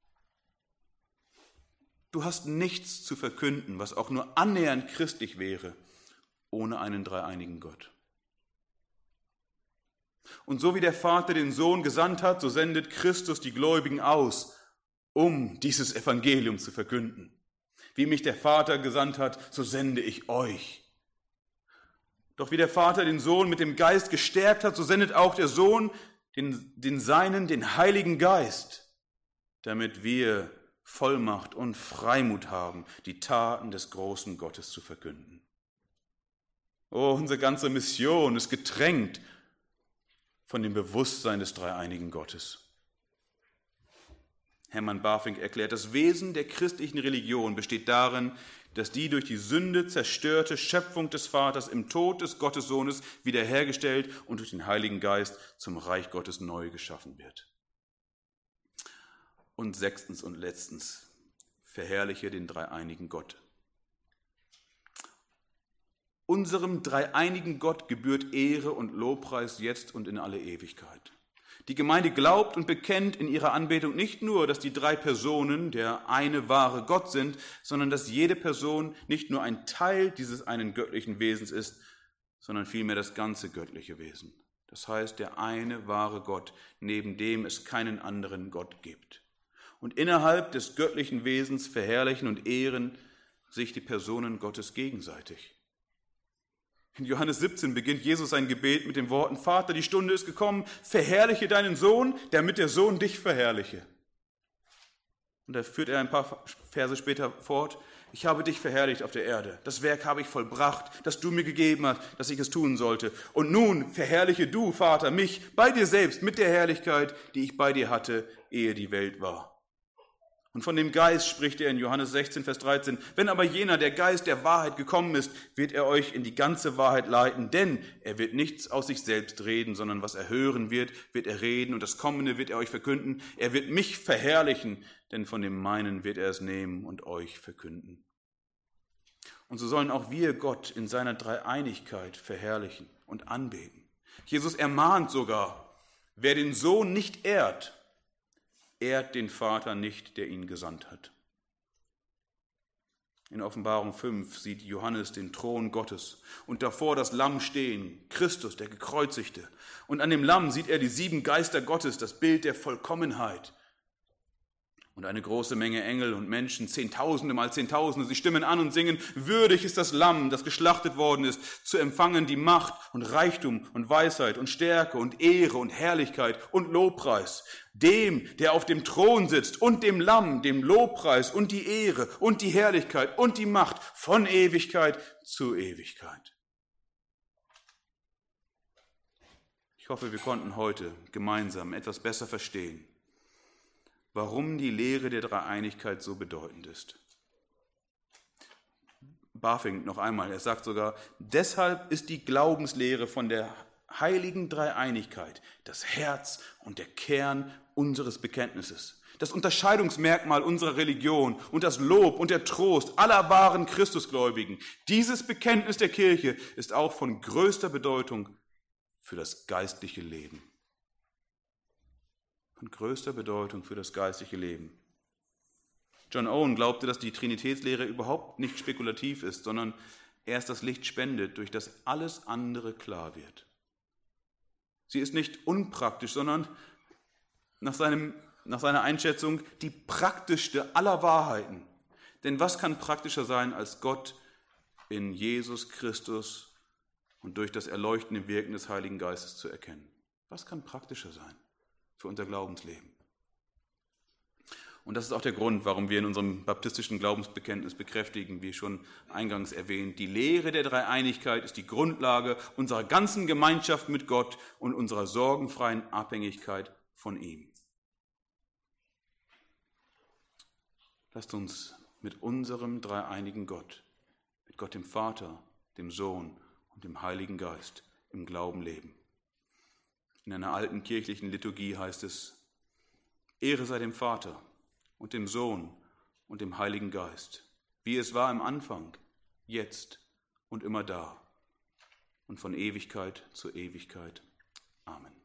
Du hast nichts zu verkünden, was auch nur annähernd christlich wäre, ohne einen dreieinigen Gott. Und so wie der Vater den Sohn gesandt hat, so sendet Christus die Gläubigen aus, um dieses Evangelium zu verkünden. Wie mich der Vater gesandt hat, so sende ich euch. Doch wie der Vater den Sohn mit dem Geist gestärkt hat, so sendet auch der Sohn Den, den Seinen, den Heiligen Geist, damit wir Vollmacht und Freimut haben, die Taten des großen Gottes zu verkünden. Oh, unsere ganze Mission ist getränkt von dem Bewusstsein des dreieinigen Gottes. Hermann Bavinck erklärt, das Wesen der christlichen Religion besteht darin, dass die durch die Sünde zerstörte Schöpfung des Vaters im Tod des Gottessohnes wiederhergestellt und durch den Heiligen Geist zum Reich Gottes neu geschaffen wird. Und sechstens und letztens, verherrliche den dreieinigen Gott. Unserem dreieinigen Gott gebührt Ehre und Lobpreis jetzt und in alle Ewigkeit. Die Gemeinde glaubt und bekennt in ihrer Anbetung nicht nur, dass die drei Personen der eine wahre Gott sind, sondern dass jede Person nicht nur ein Teil dieses einen göttlichen Wesens ist, sondern vielmehr das ganze göttliche Wesen. Das heißt, der eine wahre Gott, neben dem es keinen anderen Gott gibt. Und innerhalb des göttlichen Wesens verherrlichen und ehren sich die Personen Gottes gegenseitig. In Johannes siebzehn beginnt Jesus sein Gebet mit den Worten, Vater, die Stunde ist gekommen, verherrliche deinen Sohn, damit der Sohn dich verherrliche. Und da führt er ein paar Verse später fort, ich habe dich verherrlicht auf der Erde, das Werk habe ich vollbracht, das du mir gegeben hast, dass ich es tun sollte. Und nun verherrliche du, Vater, mich bei dir selbst mit der Herrlichkeit, die ich bei dir hatte, ehe die Welt war. Und von dem Geist spricht er in Johannes sechzehn, Vers dreizehn. Wenn aber jener, der Geist der Wahrheit gekommen ist, wird er euch in die ganze Wahrheit leiten. Denn er wird nichts aus sich selbst reden, sondern was er hören wird, wird er reden. Und das Kommende wird er euch verkünden. Er wird mich verherrlichen, denn von dem meinen wird er es nehmen und euch verkünden. Und so sollen auch wir Gott in seiner Dreieinigkeit verherrlichen und anbeten. Jesus ermahnt sogar, wer den Sohn nicht ehrt, ehrt den Vater nicht, der ihn gesandt hat. In Offenbarung fünf sieht Johannes den Thron Gottes und davor das Lamm stehen, Christus, der Gekreuzigte. Und an dem Lamm sieht er die sieben Geister Gottes, das Bild der Vollkommenheit. Und eine große Menge Engel und Menschen, Zehntausende mal Zehntausende, sie stimmen an und singen, würdig ist das Lamm, das geschlachtet worden ist, zu empfangen die Macht und Reichtum und Weisheit und Stärke und Ehre und Herrlichkeit und Lobpreis. Dem, der auf dem Thron sitzt und dem Lamm, dem Lobpreis und die Ehre und die Herrlichkeit und die Macht von Ewigkeit zu Ewigkeit. Ich hoffe, wir konnten heute gemeinsam etwas besser verstehen, warum die Lehre der Dreieinigkeit so bedeutend ist. Bavinck noch einmal, er sagt sogar, deshalb ist die Glaubenslehre von der heiligen Dreieinigkeit das Herz und der Kern unseres Bekenntnisses, das Unterscheidungsmerkmal unserer Religion und das Lob und der Trost aller wahren Christusgläubigen. Dieses Bekenntnis der Kirche ist auch von größter Bedeutung für das geistliche Leben. Von größter Bedeutung für das geistliche Leben. John Owen glaubte, dass die Trinitätslehre überhaupt nicht spekulativ ist, sondern erst das Licht spendet, durch das alles andere klar wird. Sie ist nicht unpraktisch, sondern nach, seinem, nach seiner Einschätzung die praktischste aller Wahrheiten. Denn was kann praktischer sein, als Gott in Jesus Christus und durch das erleuchtende Wirken des Heiligen Geistes zu erkennen? Was kann praktischer sein für unser Glaubensleben? Und das ist auch der Grund, warum wir in unserem baptistischen Glaubensbekenntnis bekräftigen, wie schon eingangs erwähnt, die Lehre der Dreieinigkeit ist die Grundlage unserer ganzen Gemeinschaft mit Gott und unserer sorgenfreien Abhängigkeit von ihm. Lasst uns mit unserem dreieinigen Gott, mit Gott dem Vater, dem Sohn und dem Heiligen Geist im Glauben leben. In einer alten kirchlichen Liturgie heißt es: Ehre sei dem Vater und dem Sohn und dem Heiligen Geist, wie es war im Anfang, jetzt und immer da und von Ewigkeit zu Ewigkeit. Amen.